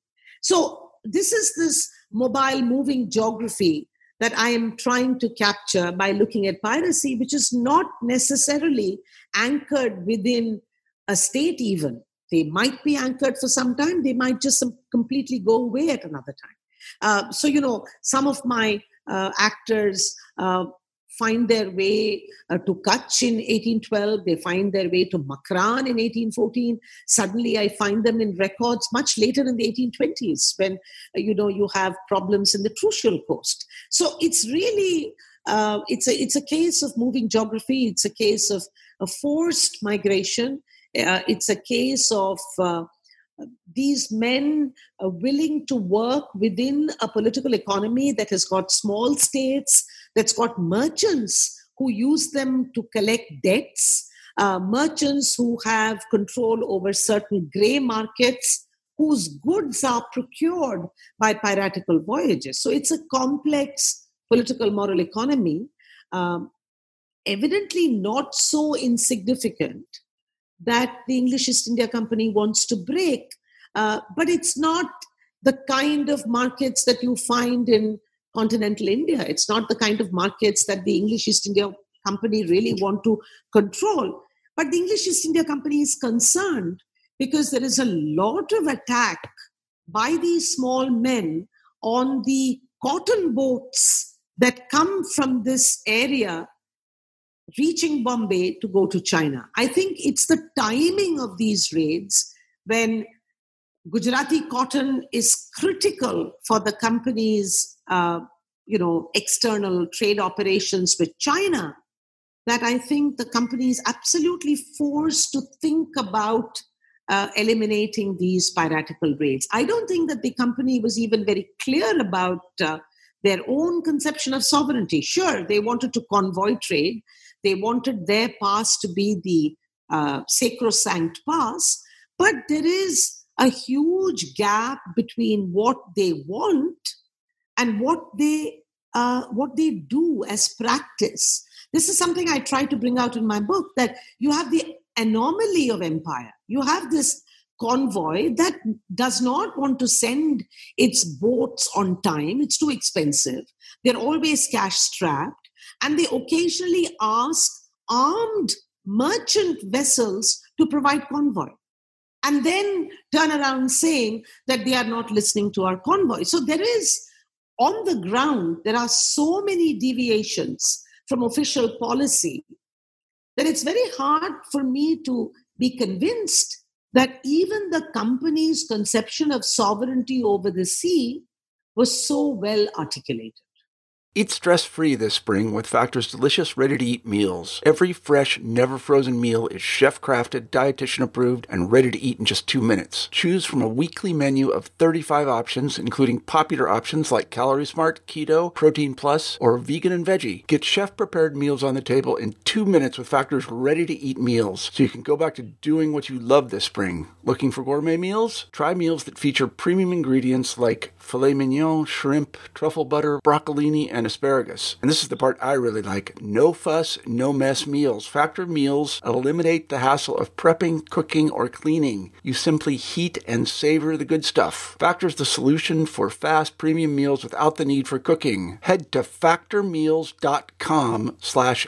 So this is this mobile moving geography that I am trying to capture by looking at piracy, which is not necessarily anchored within a state even. They might be anchored for some time. They might just completely go away at another time. Uh, so, you know, some of my uh, actors uh, find their way uh, to Kutch in eighteen twelve. They find their way to Makran in eighteen fourteen. Suddenly, I find them in records much later in the eighteen twenties when, uh, you know, you have problems in the Trucial coast. So it's really, uh, it's a it's a case of moving geography. It's a case of a forced migration. Uh, it's a case of uh, these men are willing to work within a political economy that has got small states, that's got merchants who use them to collect debts, uh, merchants who have control over certain grey markets, whose goods are procured by piratical voyages. So it's a complex political moral economy, um, evidently not so insignificant that the English East India Company wants to break. Uh, but it's not the kind of markets that you find in continental India. It's not the kind of markets that the English East India Company really want to control. But the English East India Company is concerned because there is a lot of attack by these small men on the cotton boats that come from this area reaching Bombay to go to China. I think it's the timing of these raids when Gujarati cotton is critical for the company's, uh, you know, external trade operations with China, that I think the company is absolutely forced to think about uh, eliminating these piratical raids. I don't think that the company was even very clear about uh, their own conception of sovereignty. Sure, they wanted to convoy trade. They wanted their pass to be the uh, sacrosanct pass, but there is a huge gap between what they want and what they uh, what they do as practice. This is something I try to bring out in my book, that you have the anomaly of empire. You have this convoy that does not want to send its boats on time. It's too expensive. They're always cash-strapped. And they occasionally ask armed merchant vessels to provide convoy, and then turn around saying that they are not listening to our convoy. So there is, on the ground, there are so many deviations from official policy that it's very hard for me to be convinced that even the company's conception of sovereignty over the sea was so well articulated. Eat stress-free this spring with Factor's delicious, ready-to-eat meals. Every fresh, never-frozen meal is chef-crafted, dietitian-approved, and ready to eat in just two minutes. Choose from a weekly menu of thirty-five options, including popular options like Calorie Smart, Keto, Protein Plus, or Vegan and Veggie. Get chef-prepared meals on the table in two minutes with Factor's ready-to-eat meals, so you can go back to doing what you love this spring. Looking for gourmet meals? Try meals that feature premium ingredients like filet mignon, shrimp, truffle butter, broccolini, and asparagus. And this is the part I really like. No fuss, no mess meals. Factor meals eliminate the hassle of prepping, cooking, or cleaning. You simply heat and savor the good stuff. Factor's the solution for fast premium meals without the need for cooking. Head to factormeals.com slash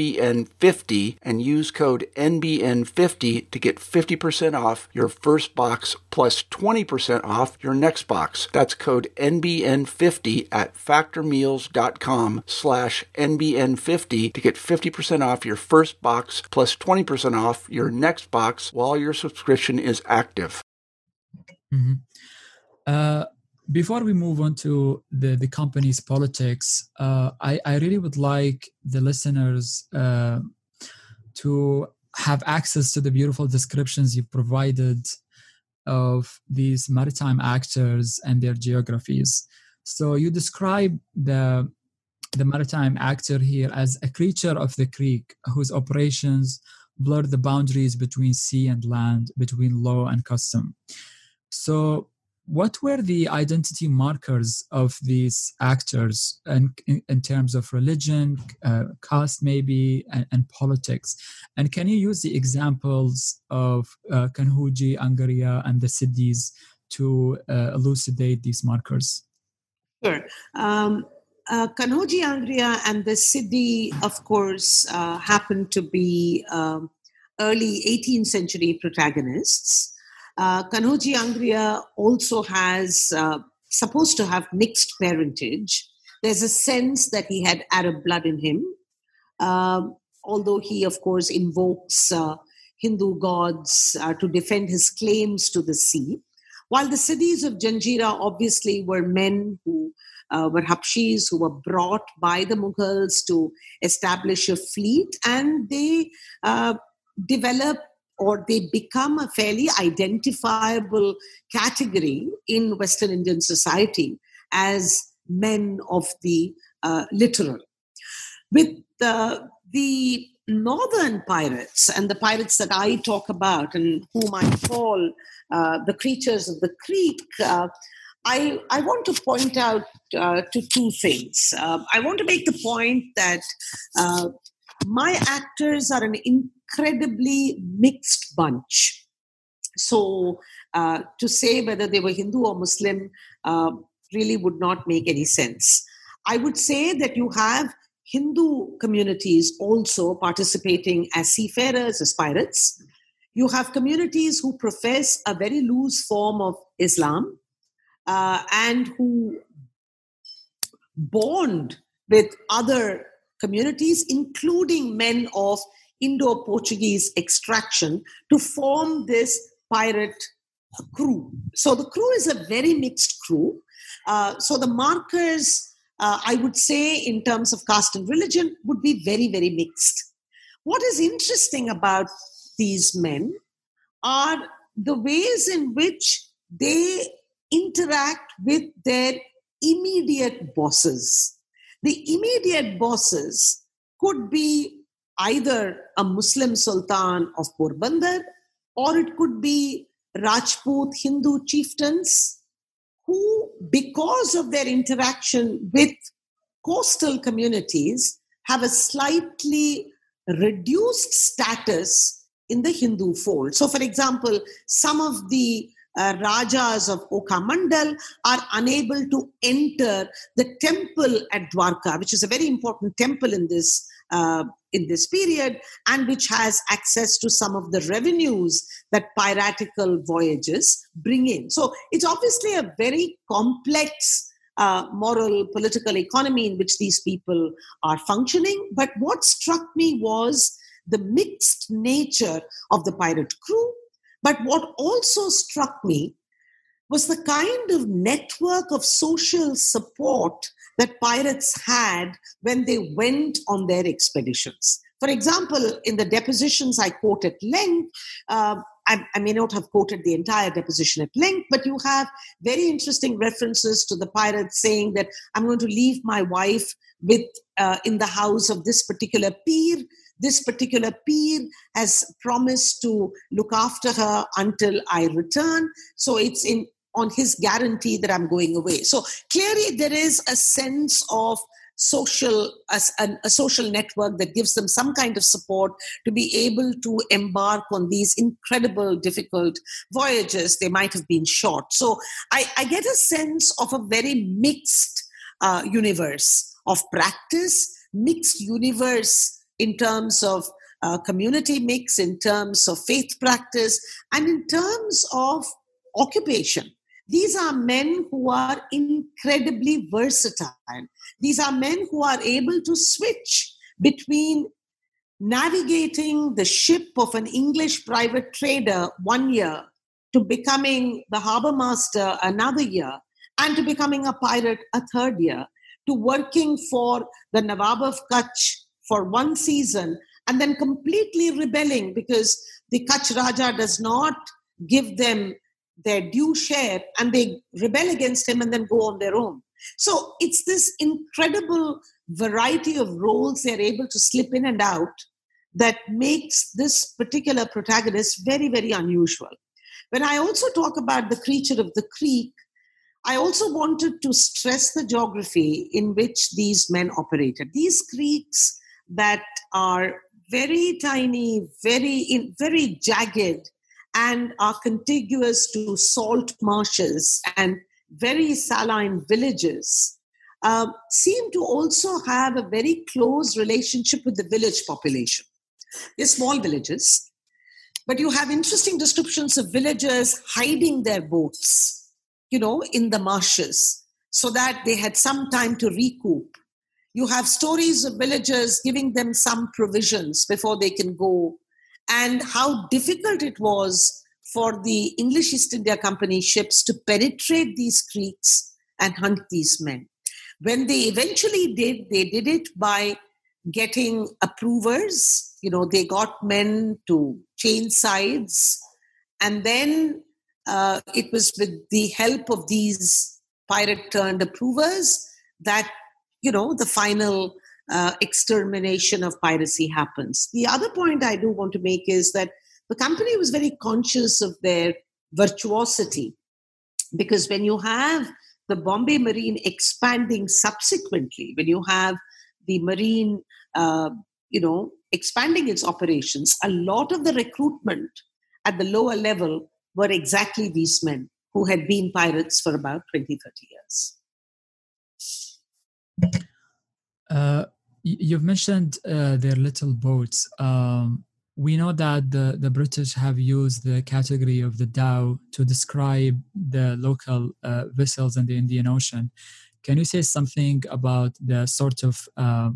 NBN50 and use code N B N fifty to get fifty percent off your first box plus twenty percent off your next box. That's code N B N fifty at factormeals.com slash NBN50 to get fifty percent off your first box plus twenty percent off your next box while your subscription is active. Mm-hmm. Uh, before we move on to the, the company's politics, uh, I, I really would like the listeners uh, to have access to the beautiful descriptions you provided of these maritime actors and their geographies. So you describe the the maritime actor here as a creature of the creek whose operations blur the boundaries between sea and land, between law and custom. So what were the identity markers of these actors in, in, in terms of religion, uh, caste maybe, and, and politics? And can you use the examples of uh, Kanhoji, Angariya, and the Siddhis to uh, elucidate these markers? Sure. Um, uh, Kanhoji, Angariya, and the Siddhi, of course, uh, happen to be um, early eighteenth century protagonists. Uh, Kanhoji Angariya also has, uh, supposed to have mixed parentage. There's a sense that he had Arab blood in him, uh, although he, of course, invokes uh, Hindu gods uh, to defend his claims to the sea. While the Siddhis of Janjira obviously were men who uh, were Habshis, who were brought by the Mughals to establish a fleet, and they uh, developed or they become a fairly identifiable category in Western Indian society as men of the uh, literal. With the, the northern pirates and the pirates that I talk about and whom I call uh, the creatures of the creek, uh, I, I want to point out uh, to two things. Uh, I want to make the point that uh, my actors are an incredibly mixed bunch. So uh, to say whether they were Hindu or Muslim uh, really would not make any sense. I would say that you have Hindu communities also participating as seafarers, as pirates. You have communities who profess a very loose form of Islam uh, and who bond with other communities, including men of Indo-Portuguese extraction, to form this pirate crew. So the crew is a very mixed crew. Uh, so the markers, uh, I would say, in terms of caste and religion, would be very, very mixed. What is interesting about these men are the ways in which they interact with their immediate bosses. The immediate bosses could be either a Muslim Sultan of Porbandar, or it could be Rajput Hindu chieftains who, because of their interaction with coastal communities, have a slightly reduced status in the Hindu fold. So, for example, some of the Uh, Rajas of Oka Mandal are unable to enter the temple at Dwarka, which is a very important temple in this uh, in this period, and which has access to some of the revenues that piratical voyages bring in. So it's obviously a very complex uh, moral, political economy in which these people are functioning. But what struck me was the mixed nature of the pirate crew. But what also struck me was the kind of network of social support that pirates had when they went on their expeditions. For example, in the depositions I quote at length, uh, I, I may not have quoted the entire deposition at length, but you have very interesting references to the pirates saying that I'm going to leave my wife with uh, in the house of this particular peer. This particular peer has promised to look after her until I return. So it's in on his guarantee that I'm going away. So clearly there is a sense of social, a, a social network that gives them some kind of support to be able to embark on these incredible, difficult voyages. They might have been short. So I, I get a sense of a very mixed uh, universe of practice, mixed universe in terms of uh, community mix, in terms of faith practice, and in terms of occupation. These are men who are incredibly versatile. These are men who are able to switch between navigating the ship of an English private trader one year to becoming the harbor master another year, and to becoming a pirate a third year, to working for the Nawab of Kutch for one season, and then completely rebelling because the Kutch Raja does not give them their due share and they rebel against him and then go on their own. So it's this incredible variety of roles they're able to slip in and out that makes this particular protagonist very, very unusual. When I also talk about the creature of the creek, I also wanted to stress the geography in which these men operated. These creeks that are very tiny, very, very jagged, and are contiguous to salt marshes and very saline villages, uh, seem to also have a very close relationship with the village population. They're small villages, but you have interesting descriptions of villagers hiding their boats, you know, in the marshes so that they had some time to recoup. You have stories of villagers giving them some provisions before they can go, and how difficult it was for the English East India Company ships to penetrate these creeks and hunt these men. When they eventually did, they did it by getting approvers. You know, they got men to change sides, and then uh, it was with the help of these pirate-turned approvers that, you know, the final uh, extermination of piracy happens. The other point I do want to make is that the company was very conscious of their virtuosity, because when you have the Bombay Marine expanding subsequently, when you have the Marine, uh, you know, expanding its operations, a lot of the recruitment at the lower level were exactly these men who had been pirates for about twenty, thirty years. Uh, you've mentioned uh, their little boats. Um, we know that the, the British have used the category of the dhow to describe the local uh, vessels in the Indian Ocean. Can you say something about the sort of uh,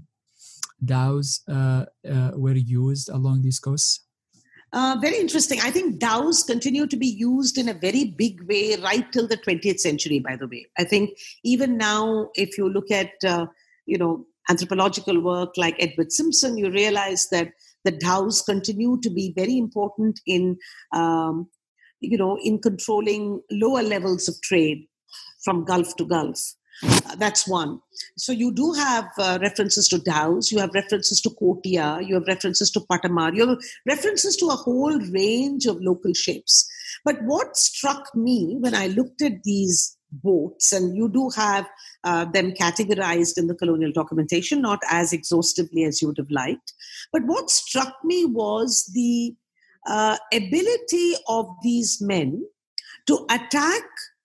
dhows uh, uh, were used along these coasts? Uh, very interesting. I think dhows continue to be used in a very big way right till the twentieth century, by the way. I think even now, if you look at, uh, you know, anthropological work like Edward Simpson, you realize that the dhows continue to be very important in, um, you know, in controlling lower levels of trade from Gulf to Gulf. Uh, that's one. So you do have uh, references to dhows, you have references to Kotia, you have references to Patamar, you have references to a whole range of local ships. But what struck me when I looked at these boats, and you do have uh, them categorized in the colonial documentation, not as exhaustively as you would have liked, but what struck me was the uh, ability of these men to attack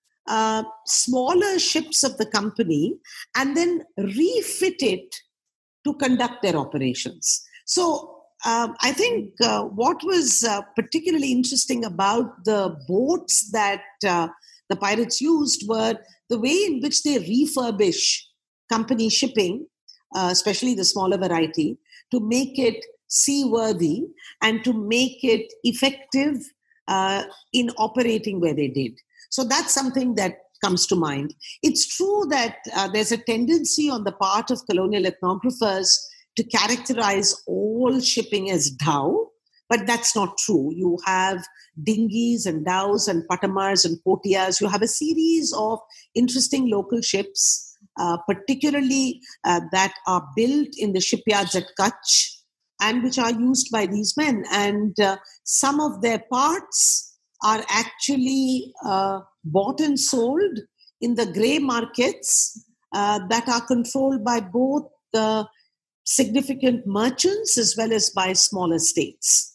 Uh, smaller ships of the company and then refit it to conduct their operations. So um, I think uh, what was uh, particularly interesting about the boats that uh, the pirates used were the way in which they refurbish company shipping, uh, especially the smaller variety, to make it seaworthy and to make it effective uh, in operating where they did. So that's something that comes to mind. It's true that uh, there's a tendency on the part of colonial ethnographers to characterize all shipping as dhow, but that's not true. You have dinghies and dhows and patamars and kotias. You have a series of interesting local ships, uh, particularly uh, that are built in the shipyards at Kutch and which are used by these men. And uh, some of their parts are actually uh, bought and sold in the grey markets uh, that are controlled by both the significant merchants as well as by smaller states.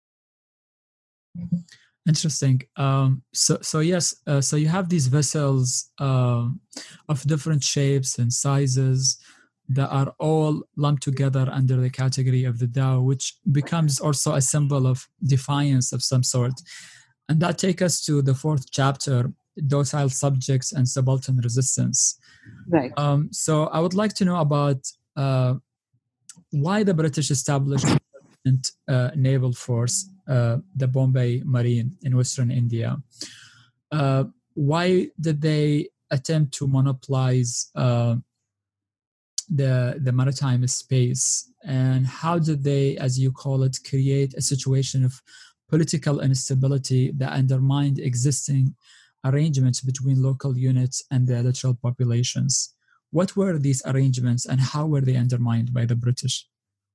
Interesting. Um, so, so yes, uh, so you have these vessels uh, of different shapes and sizes that are all lumped together under the category of the dhow, which becomes also a symbol of defiance of some sort. And that takes us to the fourth chapter, docile subjects and subaltern resistance. Right. Um, so I would like to know about uh, why the British established a uh, naval force, uh, the Bombay Marine in Western India. Uh, why did they attempt to monopolize uh, the, the maritime space? And how did they, as you call it, create a situation of political instability that undermined existing arrangements between local units and the literal populations. What were these arrangements and how were they undermined by the British?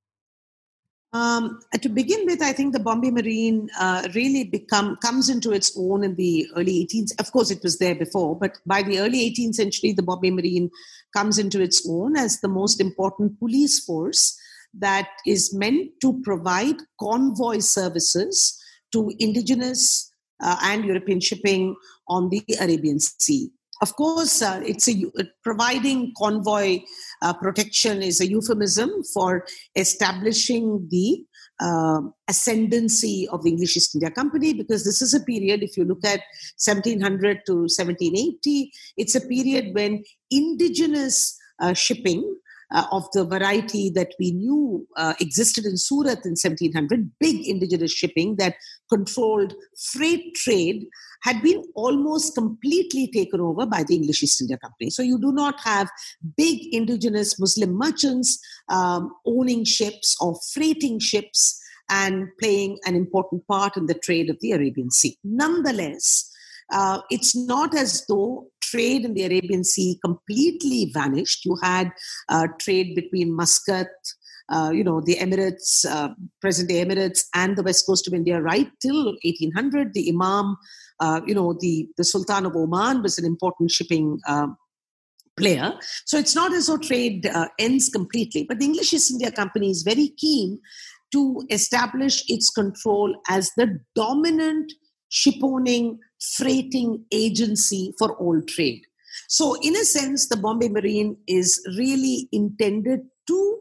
Um, to begin with, I think the Bombay Marine uh, really become comes into its own in the early eighteenth. Of course, it was there before, but by the early eighteenth century, the Bombay Marine comes into its own as the most important police force that is meant to provide convoy services to indigenous uh, and European shipping on the Arabian Sea. Of course, uh, it's a, providing convoy uh, protection is a euphemism for establishing the uh, ascendancy of the English East India Company, because this is a period, if you look at seventeen hundred to seventeen eighty, it's a period when indigenous uh, shipping uh, of the variety that we knew uh, existed in Surat in seventeen hundred, big indigenous shipping that controlled freight trade, had been almost completely taken over by the English East India Company. So you do not have big indigenous Muslim merchants um, owning ships or freighting ships and playing an important part in the trade of the Arabian Sea. Nonetheless, uh, it's not as though trade in the Arabian Sea completely vanished. You had uh, trade between Muscat, Uh, you know, the Emirates, uh, present-day Emirates, and the west coast of India right till eighteen hundred. The Imam, uh, you know, the, the Sultan of Oman was an important shipping uh, player. So it's not as though trade uh, ends completely. But the English East India Company is very keen to establish its control as the dominant shipowning, freighting agency for all trade. So in a sense, the Bombay Marine is really intended to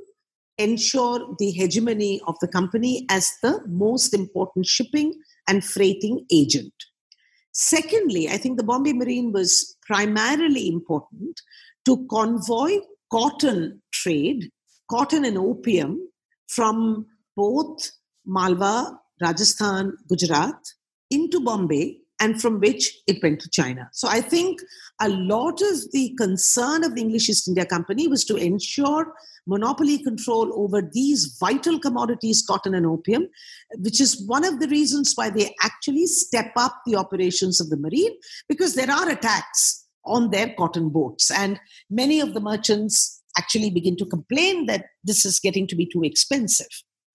ensure the hegemony of the company as the most important shipping and freighting agent. Secondly, I think the Bombay Marine was primarily important to convoy cotton trade, cotton and opium from both Malwa, Rajasthan, Gujarat into Bombay, and from which it went to China. So I think a lot of the concern of the English East India Company was to ensure monopoly control over these vital commodities, cotton and opium, which is one of the reasons why they actually step up the operations of the Marine, because there are attacks on their cotton boats. And many of the merchants actually begin to complain that this is getting to be too expensive.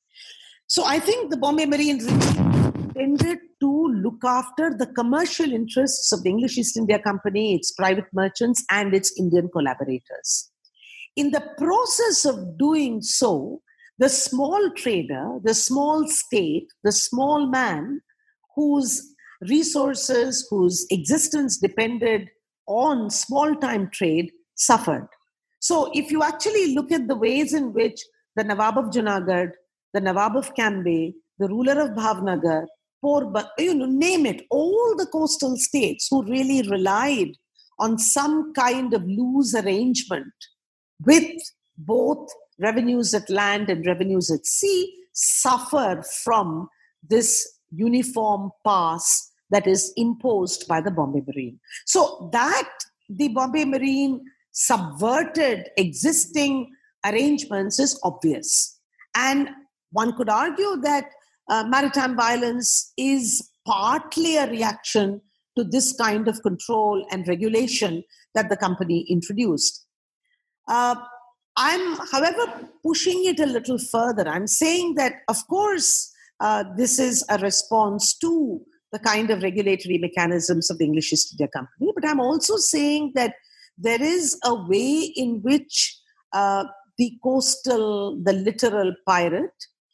So I think the Bombay Marine intended to look after the commercial interests of the English East India Company, its private merchants, and its Indian collaborators. In the process of doing so, the small trader, the small state, the small man whose resources, whose existence depended on small-time trade, suffered. So if you actually look at the ways in which the Nawab of Junagadh, the Nawab of Cambay, the ruler of Bhavnagar, Porbandar, you know, name it, all the coastal states who really relied on some kind of loose arrangement with both revenues at land and revenues at sea, suffer from this uniform pass that is imposed by the Bombay Marine. So that the Bombay Marine subverted existing arrangements is obvious. And one could argue that uh, maritime violence is partly a reaction to this kind of control and regulation that the company introduced. Uh, I'm, however, pushing it a little further. I'm saying that, of course, uh, this is a response to the kind of regulatory mechanisms of the English East India Company. But I'm also saying that there is a way in which uh, the coastal, the littoral pirate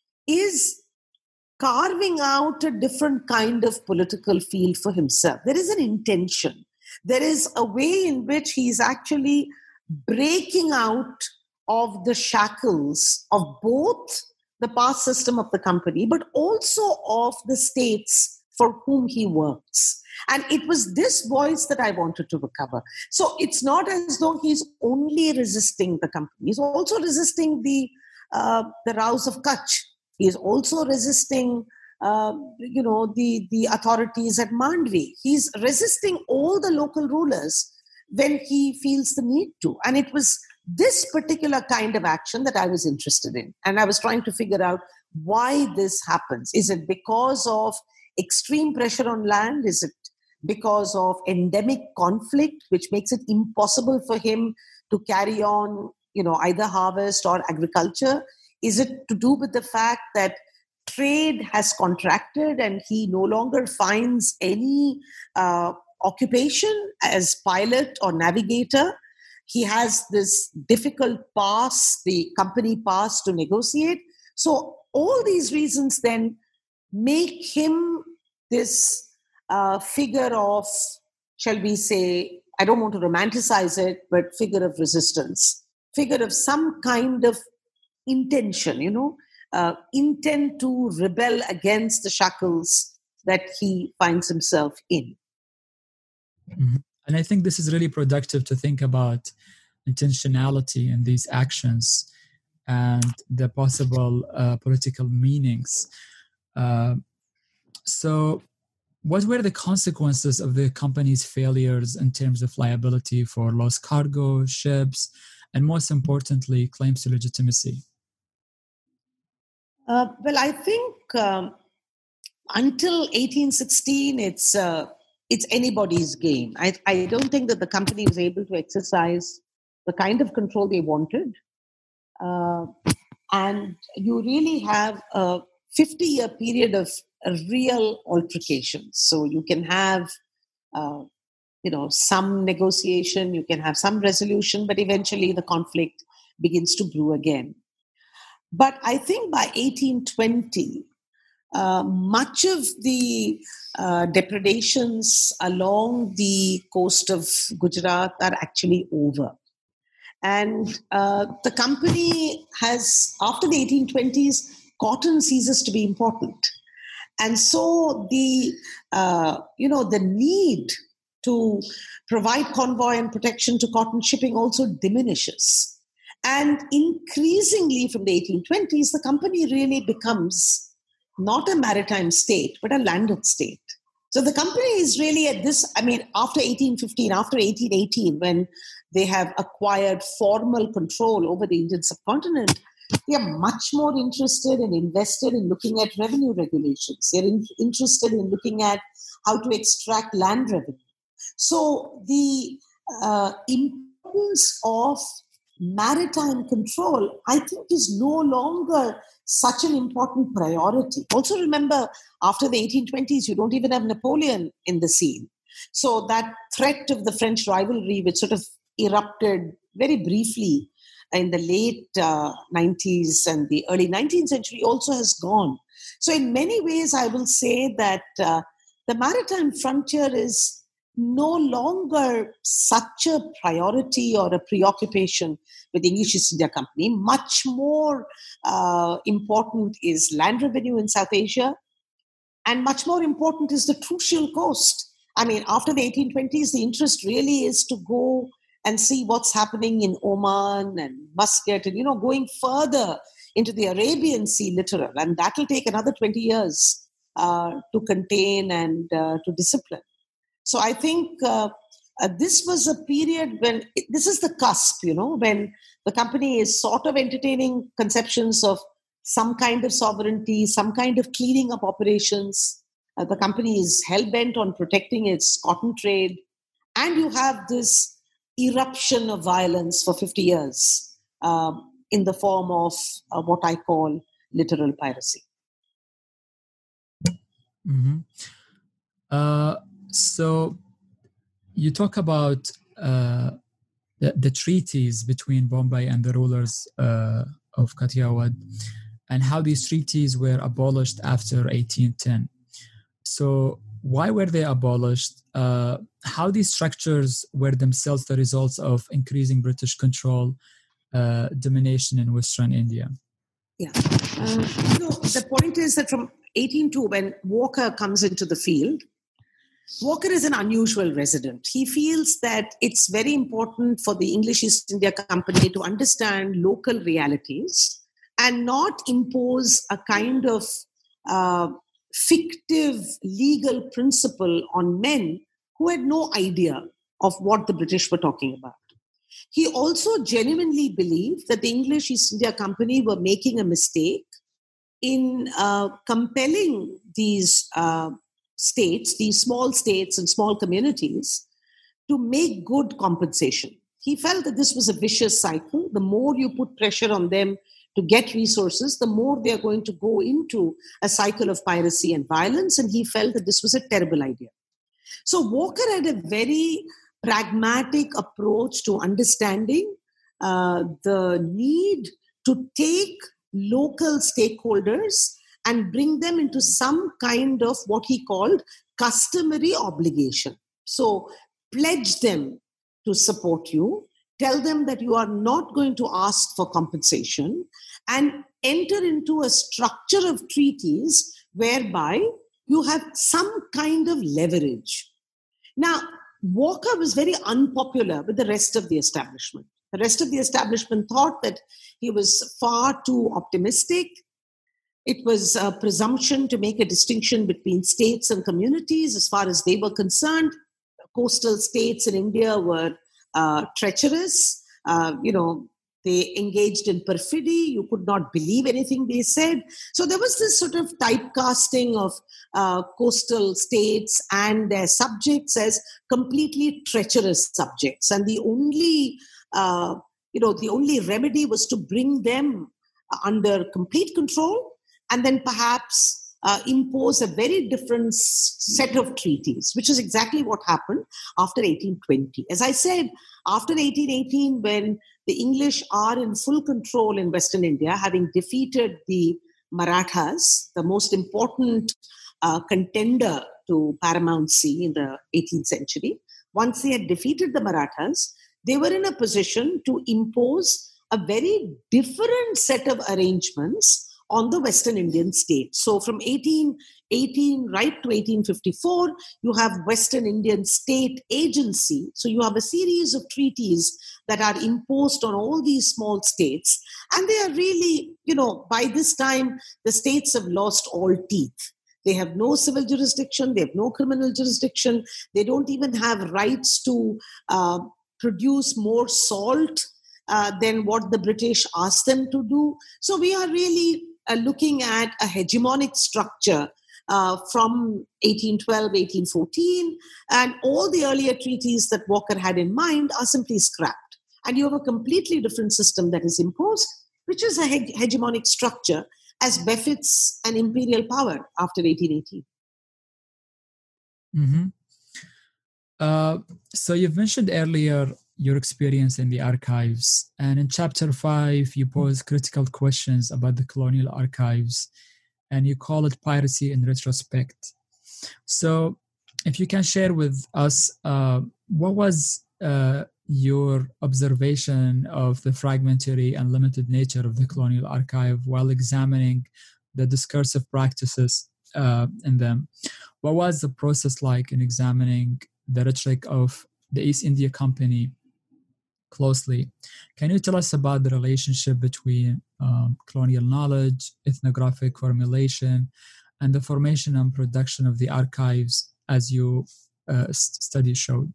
is carving out a different kind of political field for himself. There is an intention. There is a way in which he is actually breaking out of the shackles of both the pass system of the company, but also of the states for whom he works. And it was this voice that I wanted to recover. So it's not as though he's only resisting the company. He's also resisting the uh, the Raos of Kutch. He is also resisting, uh, you know, the, the authorities at Mandvi. He's resisting all the local rulers when he feels the need to. And it was this particular kind of action that I was interested in. And I was trying to figure out why this happens. Is it because of extreme pressure on land? Is it because of endemic conflict, which makes it impossible for him to carry on, you know, either harvest or agriculture? Is it to do with the fact that trade has contracted and he no longer finds any uh, occupation as pilot or navigator? He has this difficult pass, the company pass to negotiate. So all these reasons then make him this uh, figure of, shall we say, I don't want to romanticize it, but figure of resistance, figure of some kind of intention, you know, uh, intent to rebel against the shackles that he finds himself in. Mm-hmm. And I think this is really productive to think about intentionality in these actions and the possible uh, political meanings. Uh, so what were the consequences of the company's failures in terms of liability for lost cargo, ships, and most importantly, claims to legitimacy? Uh, well, I think um, until eighteen sixteen, it's uh, it's anybody's game. I, I don't think that the company was able to exercise the kind of control they wanted. Uh, and you really have a fifty-year period of uh, real altercations. So you can have, uh, you know, some negotiation, you can have some resolution, but eventually the conflict begins to brew again. But I think by eighteen twenty, uh, much of the uh, depredations along the coast of Gujarat are actually over. And uh, the company has, after the eighteen twenties, cotton ceases to be important. And so the, uh, you know, the need to provide convoy and protection to cotton shipping also diminishes. And increasingly from the eighteen twenties, the company really becomes not a maritime state, but a landed state. So the company is really at this, I mean, after eighteen fifteen, after eighteen eighteen, when they have acquired formal control over the Indian subcontinent, they are much more interested and invested in looking at revenue regulations. They're in, interested in looking at how to extract land revenue. So the uh, importance of maritime control, I think, is no longer such an important priority. Also remember, after the eighteen twenties, you don't even have Napoleon in the scene. So that threat of the French rivalry, which sort of erupted very briefly in the late uh, nineties and the early nineteenth century, also has gone. So in many ways, I will say that uh, the maritime frontier is no longer such a priority or a preoccupation with the English East India Company. Much more uh, important is land revenue in South Asia, and much more important is the Trucial coast. I mean, after the eighteen twenties, the interest really is to go and see what's happening in Oman and Muscat and, you know, going further into the Arabian Sea littoral. And that will take another twenty years uh, to contain and uh, to discipline. So I think uh, uh, this was a period when, this is the cusp, you know, when the company is sort of entertaining conceptions of some kind of sovereignty, some kind of cleaning up operations. Uh, the company is hell-bent on protecting its cotton trade. And you have this eruption of violence for fifty years um, in the form of uh, what I call littoral piracy. Mm-hmm. Uh, so you talk about uh, the, the treaties between Bombay and the rulers uh, of Kathiawar and how these treaties were abolished after eighteen ten. So why were they abolished? Uh, how these structures were themselves the results of increasing British control, uh, domination in Western India? Yeah. Uh, you know, the point is that from eighteen oh two, when Walker comes into the field, Walker is an unusual resident. He feels that it's very important for the English East India Company to understand local realities and not impose a kind of uh, fictive legal principle on men who had no idea of what the British were talking about. He also genuinely believed that the English East India Company were making a mistake in uh, compelling these uh, states, these small states and small communities, to make good compensation. He felt that this was a vicious cycle. The more you put pressure on them to get resources, the more they're going to go into a cycle of piracy and violence. And he felt that this was a terrible idea. So Walker had a very pragmatic approach to understanding uh, the need to take local stakeholders and bring them into some kind of what he called customary obligation. So pledge them to support you, tell them that you are not going to ask for compensation, and enter into a structure of treaties whereby you have some kind of leverage. Now, Walker was very unpopular with the rest of the establishment. The rest of the establishment thought that he was far too optimistic. It was a presumption to make a distinction between states and communities as far as they were concerned. Coastal states in India were uh, treacherous. Uh, you know, they engaged in perfidy. You could not believe anything they said. So there was this sort of typecasting of uh, coastal states and their subjects as completely treacherous subjects. And the only, uh, you know, the only remedy was to bring them under complete control and then perhaps Uh, impose a very different set of treaties, which is exactly what happened after eighteen twenty. As I said, after eighteen eighteen, when the English are in full control in Western India, having defeated the Marathas, the most important uh, contender to paramountcy in the eighteenth century, once they had defeated the Marathas, they were in a position to impose a very different set of arrangements on the Western Indian states. So from eighteen eighteen right to eighteen fifty-four, you have Western Indian State Agency. So you have a series of treaties that are imposed on all these small states. And they are really, you know, by this time, the states have lost all teeth. They have no civil jurisdiction. They have no criminal jurisdiction. They don't even have rights to uh, produce more salt uh, than what the British asked them to do. So we are really Uh, looking at a hegemonic structure uh, from eighteen twelve, eighteen fourteen, and all the earlier treaties that Walker had in mind are simply scrapped. And you have a completely different system that is imposed, which is a heg- hegemonic structure as befits an imperial power after eighteen eighteen. Mm-hmm. Uh, so you've mentioned earlier your experience in the archives. And in chapter five, you pose critical questions about the colonial archives, and you call it piracy in retrospect. So if you can share with us, uh, what was uh, your observation of the fragmentary and limited nature of the colonial archive while examining the discursive practices uh, in them? What was the process like in examining the rhetoric of the East India Company closely? Can you tell us about the relationship between um, colonial knowledge, ethnographic formulation, and the formation and production of the archives as your uh, study showed?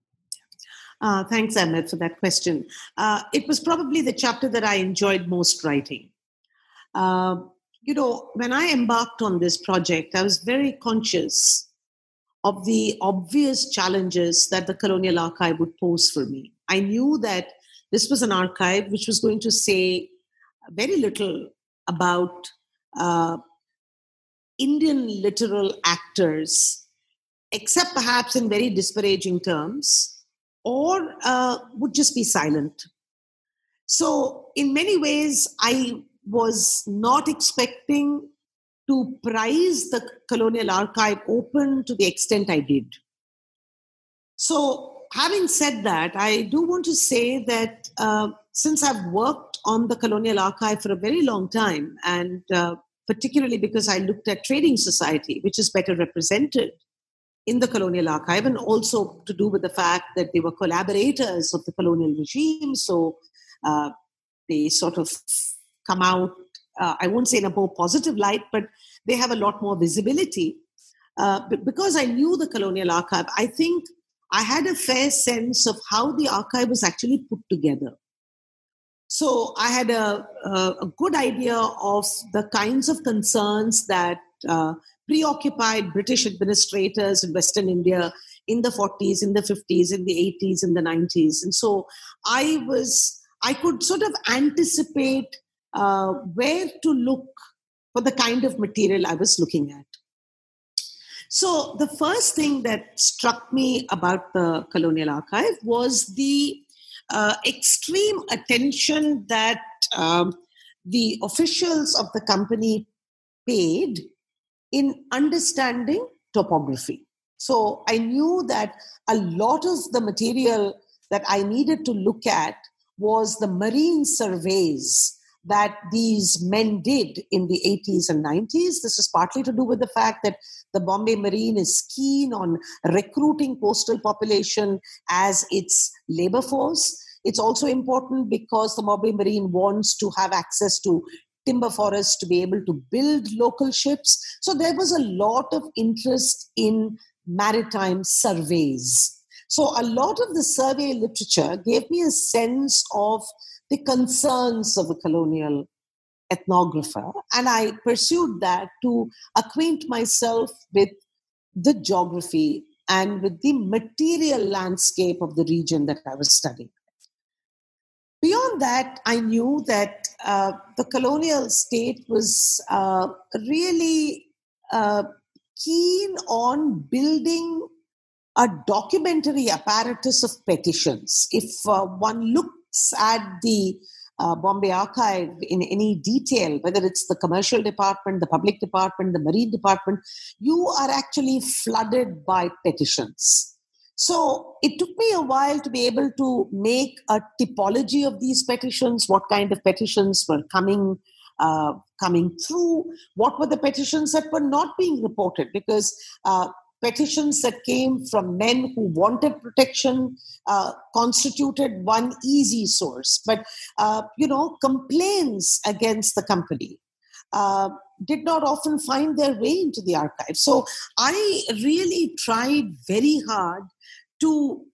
Uh, thanks, Ahmed, for that question. Uh, it was probably the chapter that I enjoyed most writing. Uh, you know, when I embarked on this project, I was very conscious of the obvious challenges that the colonial archive would pose for me. I knew that this was an archive which was going to say very little about uh, Indian literal actors, except perhaps in very disparaging terms, or uh, would just be silent. So in many ways, I was not expecting to prize the colonial archive open to the extent I did. So having said that, I do want to say that uh, since I've worked on the colonial archive for a very long time, and uh, particularly because I looked at trading society, which is better represented in the colonial archive, and also to do with the fact that they were collaborators of the colonial regime, so uh, they sort of come out, uh, I won't say in a more positive light, but they have a lot more visibility. Uh, but because I knew the colonial archive, I think I had a fair sense of how the archive was actually put together. So I had a, a, a good idea of the kinds of concerns that uh, preoccupied British administrators in Western India in the forties, in the fifties, in the eighties, in the nineties. And so I was, I could sort of anticipate uh, where to look for the kind of material I was looking at. So the first thing that struck me about the Colonial Archive was the uh, extreme attention that um, the officials of the company paid in understanding topography. So I knew that a lot of the material that I needed to look at was the marine surveys that these men did in the eighties and nineties. This is partly to do with the fact that the Bombay Marine is keen on recruiting coastal population as its labor force. It's also important because the Bombay Marine wants to have access to timber forests to be able to build local ships. So there was a lot of interest in maritime surveys. So a lot of the survey literature gave me a sense of the concerns of a colonial ethnographer. And I pursued that to acquaint myself with the geography and with the material landscape of the region that I was studying. Beyond that, I knew that uh, the colonial state was uh, really uh, keen on building a documentary apparatus of petitions. If uh, one looks at the uh, Bombay Archive in any detail, whether it's the commercial department, the public department, the marine department, you are actually flooded by petitions. So it took me a while to be able to make a typology of these petitions, what kind of petitions were coming uh, coming through, what were the petitions that were not being reported, because uh, petitions that came from men who wanted protection uh, constituted one easy source. But, uh, you know, complaints against the company uh, did not often find their way into the archive. So I really tried very hard to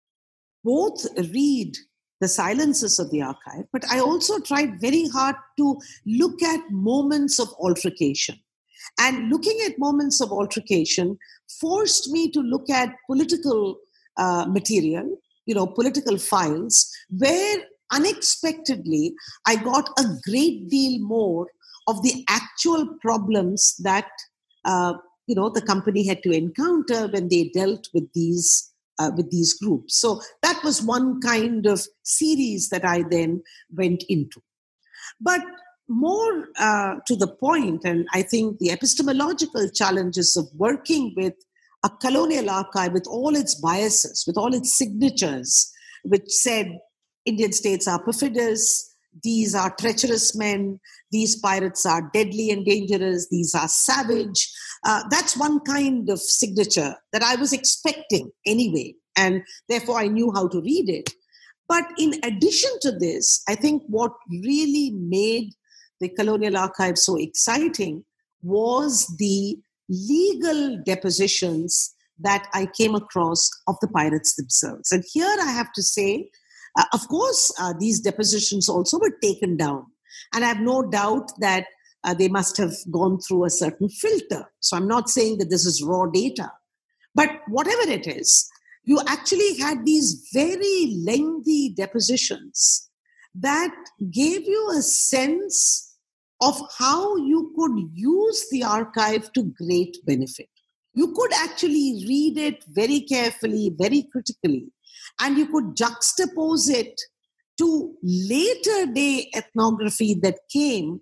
both read the silences of the archive, but I also tried very hard to look at moments of altercation. And looking at moments of altercation forced me to look at political uh, material, you know, political files, where unexpectedly I got a great deal more of the actual problems that, uh, you know, the company had to encounter when they dealt with these Uh, with these groups. So that was one kind of series that I then went into. But more uh, to the point, and I think the epistemological challenges of working with a colonial archive with all its biases, with all its signatures, which said Indian states are perfidious, these are treacherous men, these pirates are deadly and dangerous, these are savage. Uh, that's one kind of signature that I was expecting anyway, and therefore I knew how to read it. But in addition to this, I think what really made the Colonial Archive so exciting was the legal depositions that I came across of the pirates themselves. And here I have to say, uh, of course, uh, these depositions also were taken down. And I have no doubt that uh, they must have gone through a certain filter. So I'm not saying that this is raw data. But whatever it is, you actually had these very lengthy depositions that gave you a sense of how you could use the archive to great benefit. You could actually read it very carefully, very critically, and you could juxtapose it to later day ethnography that came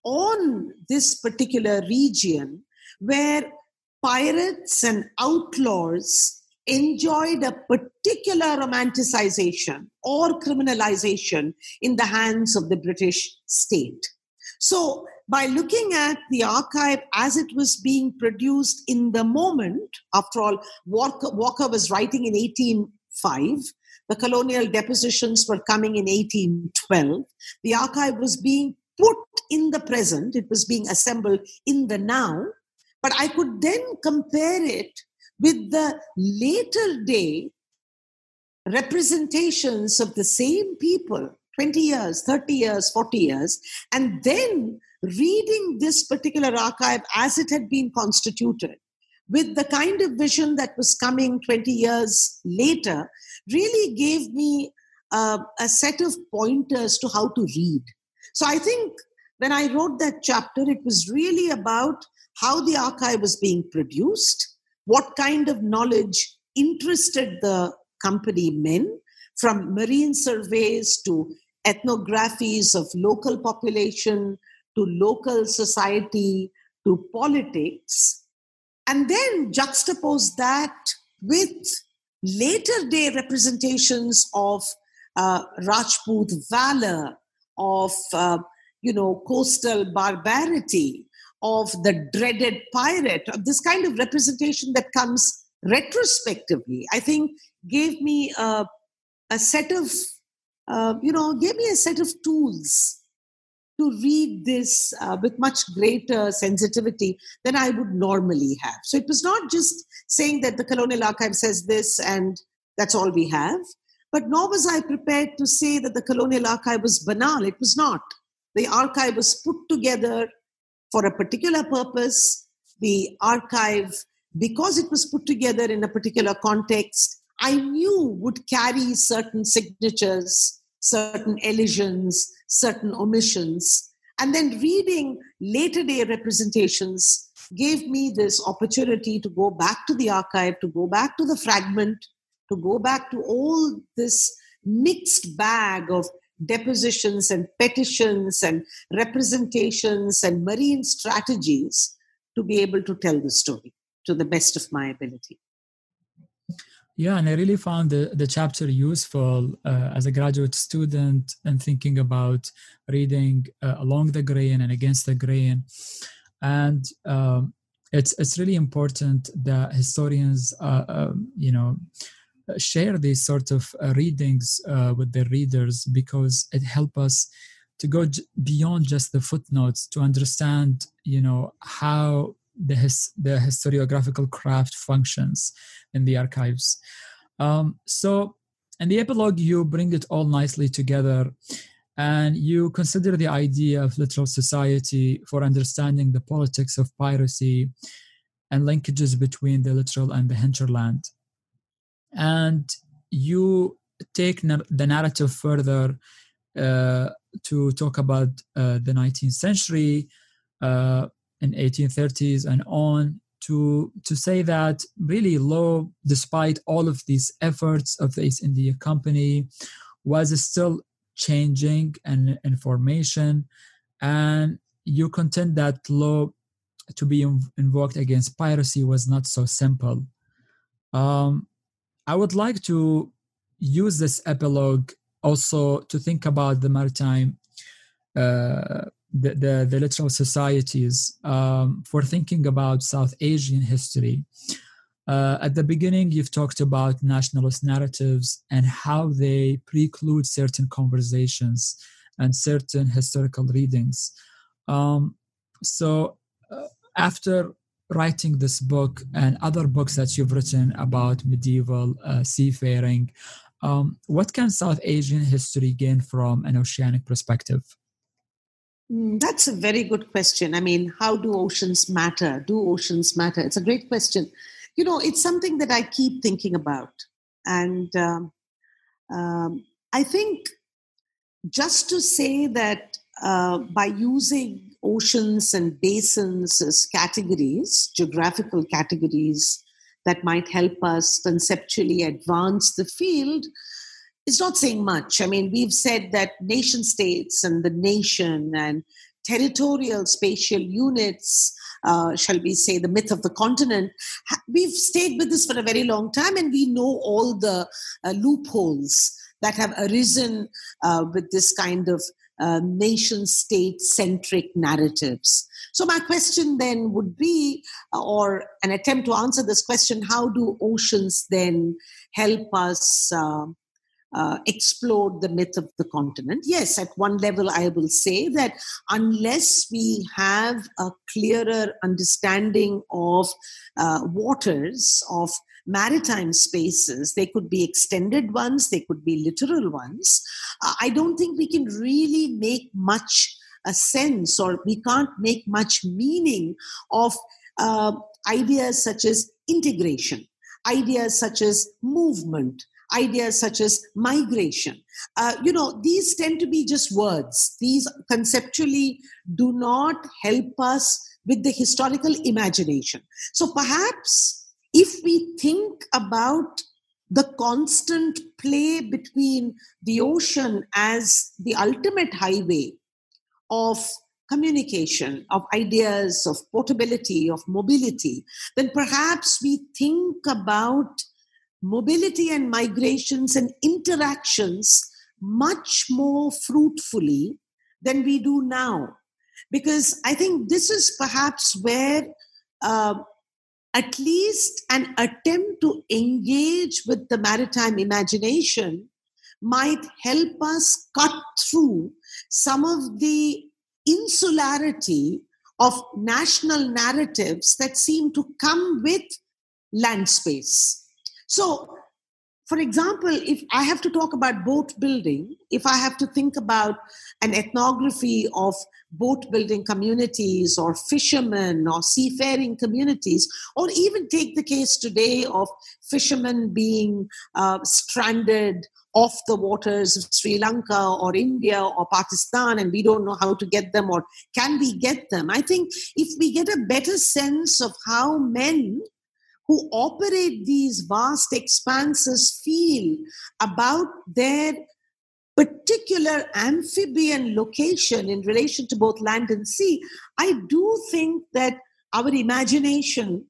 on this particular region where pirates and outlaws enjoyed a particular romanticization or criminalization in the hands of the British state. So by looking at the archive as it was being produced in the moment, after all, Walker, Walker was writing in eighteen oh five, the colonial depositions were coming in eighteen twelve, the archive was being put in the present, it was being assembled in the now, but I could then compare it with the later day representations of the same people, twenty years, thirty years, forty years, and then reading this particular archive as it had been constituted, with the kind of vision that was coming twenty years later, really gave me uh, a set of pointers to how to read. So I think when I wrote that chapter, it was really about how the archive was being produced, what kind of knowledge interested the company men, from marine surveys to ethnographies of local population to local society to politics, and then juxtapose that with later day representations of uh, Rajput valor, of uh, you know coastal barbarity, of the dreaded pirate, of this kind of representation that comes retrospectively, I think gave me a, a set of, uh, you know, gave me a set of tools to read this uh, with much greater sensitivity than I would normally have. So it was not just saying that the Colonial Archive says this and that's all we have, but nor was I prepared to say that the Colonial Archive was banal. It was not. The archive was put together for a particular purpose. The archive, because it was put together in a particular context, I knew would carry certain signatures, certain elisions, certain omissions. And then reading later day representations gave me this opportunity to go back to the archive, to go back to the fragment, to go back to all this mixed bag of depositions and petitions and representations and marine strategies to be able to tell the story to the best of my ability. Yeah, and I really found the, the chapter useful uh, as a graduate student and thinking about reading uh, along the grain and against the grain. And um, it's it's really important that historians, uh, um, you know, share these sort of uh, readings uh, with their readers, because it helps us to go j- beyond just the footnotes to understand, you know, how the his, the historiographical craft functions in the archives. Um, so in the epilogue, you bring it all nicely together, and you consider the idea of literal society for understanding the politics of piracy and linkages between the literal and the hinterland. And you take na- the narrative further uh, to talk about uh, the nineteenth century, uh, in eighteen thirties and on, to to say that really Law, despite all of these efforts of the East India Company, was still changing and in formation. And you contend that law to be inv- invoked against piracy was not so simple. Um, I would like to use this epilogue also to think about the maritime, uh, the, the, the literal societies, um, for thinking about South Asian history. Uh, at the beginning, you've talked about nationalist narratives and how they preclude certain conversations and certain historical readings. Um, so uh, after writing this book and other books that you've written about medieval uh, seafaring, um, what can South Asian history gain from an oceanic perspective? Mm, That's a very good question. I mean, how do oceans matter? Do oceans matter? It's a great question. You know, it's something that I keep thinking about. And um, um, I think just to say that uh, by using oceans and basins as categories, geographical categories that might help us conceptually advance the field, it's not saying much. I mean, we've said that nation states and the nation and territorial spatial units, uh, shall we say, the myth of the continent, ha- we've stayed with this for a very long time, and we know all the uh, loopholes that have arisen uh, with this kind of uh, nation-state-centric narratives. So my question then would be, uh, or an attempt to answer this question, how do oceans then help us uh, uh, explore the myth of the continent? Yes, at one level, I will say that unless we have a clearer understanding of uh, waters, of maritime spaces, they could be extended ones, they could be literal ones, uh, I don't think we can really make much a sense, or we can't make much meaning of uh, ideas such as integration, ideas such as movement, ideas such as migration. Uh, you know, these tend to be just words. These conceptually do not help us with the historical imagination. So perhaps if we think about the constant play between the ocean as the ultimate highway of communication, of ideas, of portability, of mobility, then perhaps we think about mobility and migrations and interactions much more fruitfully than we do now. Because I think this is perhaps where uh, at least an attempt to engage with the maritime imagination might help us cut through some of the insularity of national narratives that seem to come with land space. So, for example, if I have to talk about boat building, if I have to think about an ethnography of boat building communities or fishermen or seafaring communities, or even take the case today of fishermen being uh, stranded off the waters of Sri Lanka or India or Pakistan, and we don't know how to get them, or can we get them? I think if we get a better sense of how men who operate these vast expanses feel about their particular amphibian location in relation to both land and sea, I do think that our imagination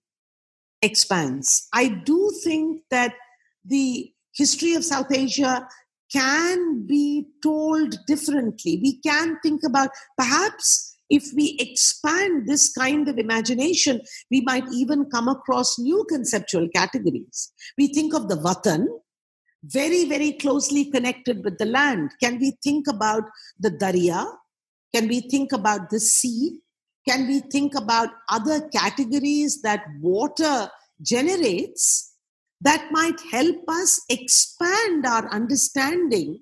expands. I do think that the history of South Asia can be told differently. We can think about, perhaps if we expand this kind of imagination, we might even come across new conceptual categories. We think of the Vatan, very, very closely connected with the land. Can we think about the Darya? Can we think about the sea? Can we think about other categories that water generates that might help us expand our understanding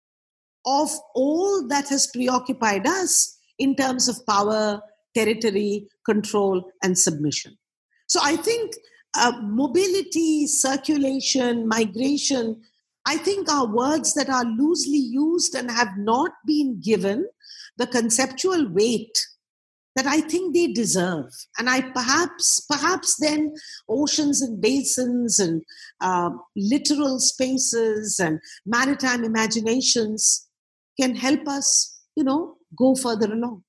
of all that has preoccupied us in terms of power, territory, control, and submission? So I think uh, mobility, circulation, migration, I think are words that are loosely used and have not been given the conceptual weight that I think they deserve. And I perhaps, perhaps then oceans and basins and uh, littoral spaces and maritime imaginations can help us, you know, go further along.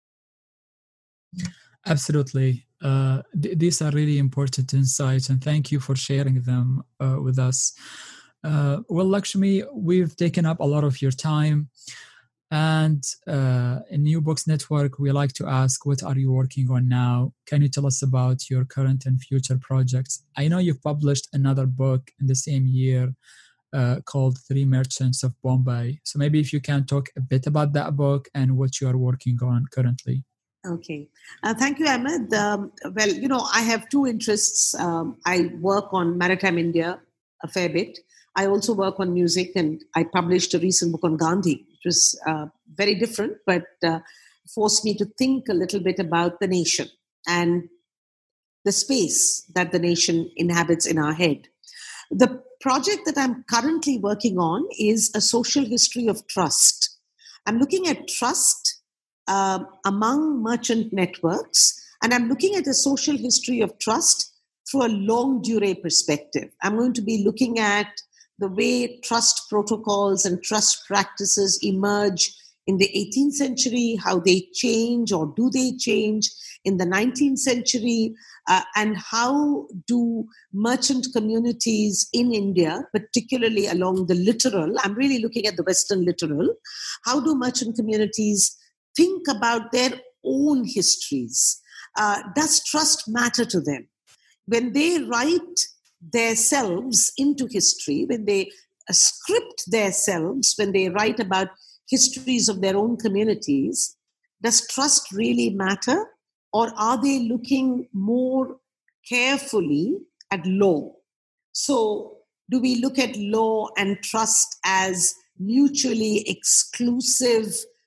Absolutely. Uh, th- these are really important insights, and thank you for sharing them uh, with us. Uh, well, Lakshmi, we've taken up a lot of your time. And uh, in New Books Network, we like to ask, what are you working on now? Can you tell us about your current and future projects? I know you've published another book in the same year uh, called Three Merchants of Bombay. So maybe if you can talk a bit about that book and what you are working on currently. Okay. Uh, thank you, Ahmed. Um, well, you know, I have two interests. Um, I work on Maritime India a fair bit. I also work on music, and I published a recent book on Gandhi, which was uh, very different, but uh, forced me to think a little bit about the nation and the space that the nation inhabits in our head. The project that I'm currently working on is a social history of trust. I'm looking at trust uh, among merchant networks, and I'm looking at a social history of trust through a longue durée perspective. I'm going to be looking at the way trust protocols and trust practices emerge in the eighteenth century, how they change or do they change in the nineteenth century, uh, and how do merchant communities in India, particularly along the littoral, I'm really looking at the Western littoral, how do merchant communities think about their own histories? Uh, does trust matter to them? When they write themselves into history, when they script themselves, when they write about histories of their own communities, does trust really matter? Or are they looking more carefully at law? So do we look at law and trust as mutually exclusive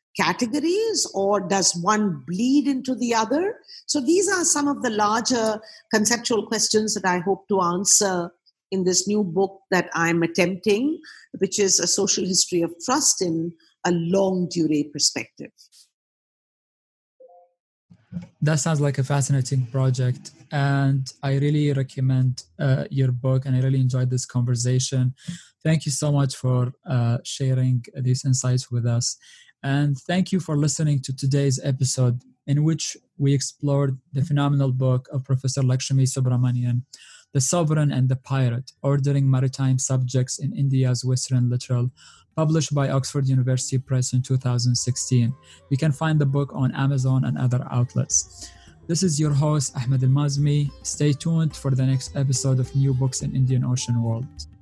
categories, or does one bleed into the other? So these are some of the larger conceptual questions that I hope to answer in this new book that I'm attempting, which is A Social History of Trust in a Longue Durée Perspective. That sounds like a fascinating project, and I really recommend uh, your book, and I really enjoyed this conversation. Thank you so much for uh, sharing these insights with us. And thank you for listening to today's episode, in which we explored the phenomenal book of Professor Lakshmi Subramanian, The Sovereign and the Pirate, Ordering Maritime Subjects in India's Western Littoral, published by Oxford University Press in two thousand sixteen. You can find the book on Amazon and other outlets. This is your host, Ahmed Al-Mazmi. Stay tuned for the next episode of New Books in Indian Ocean World.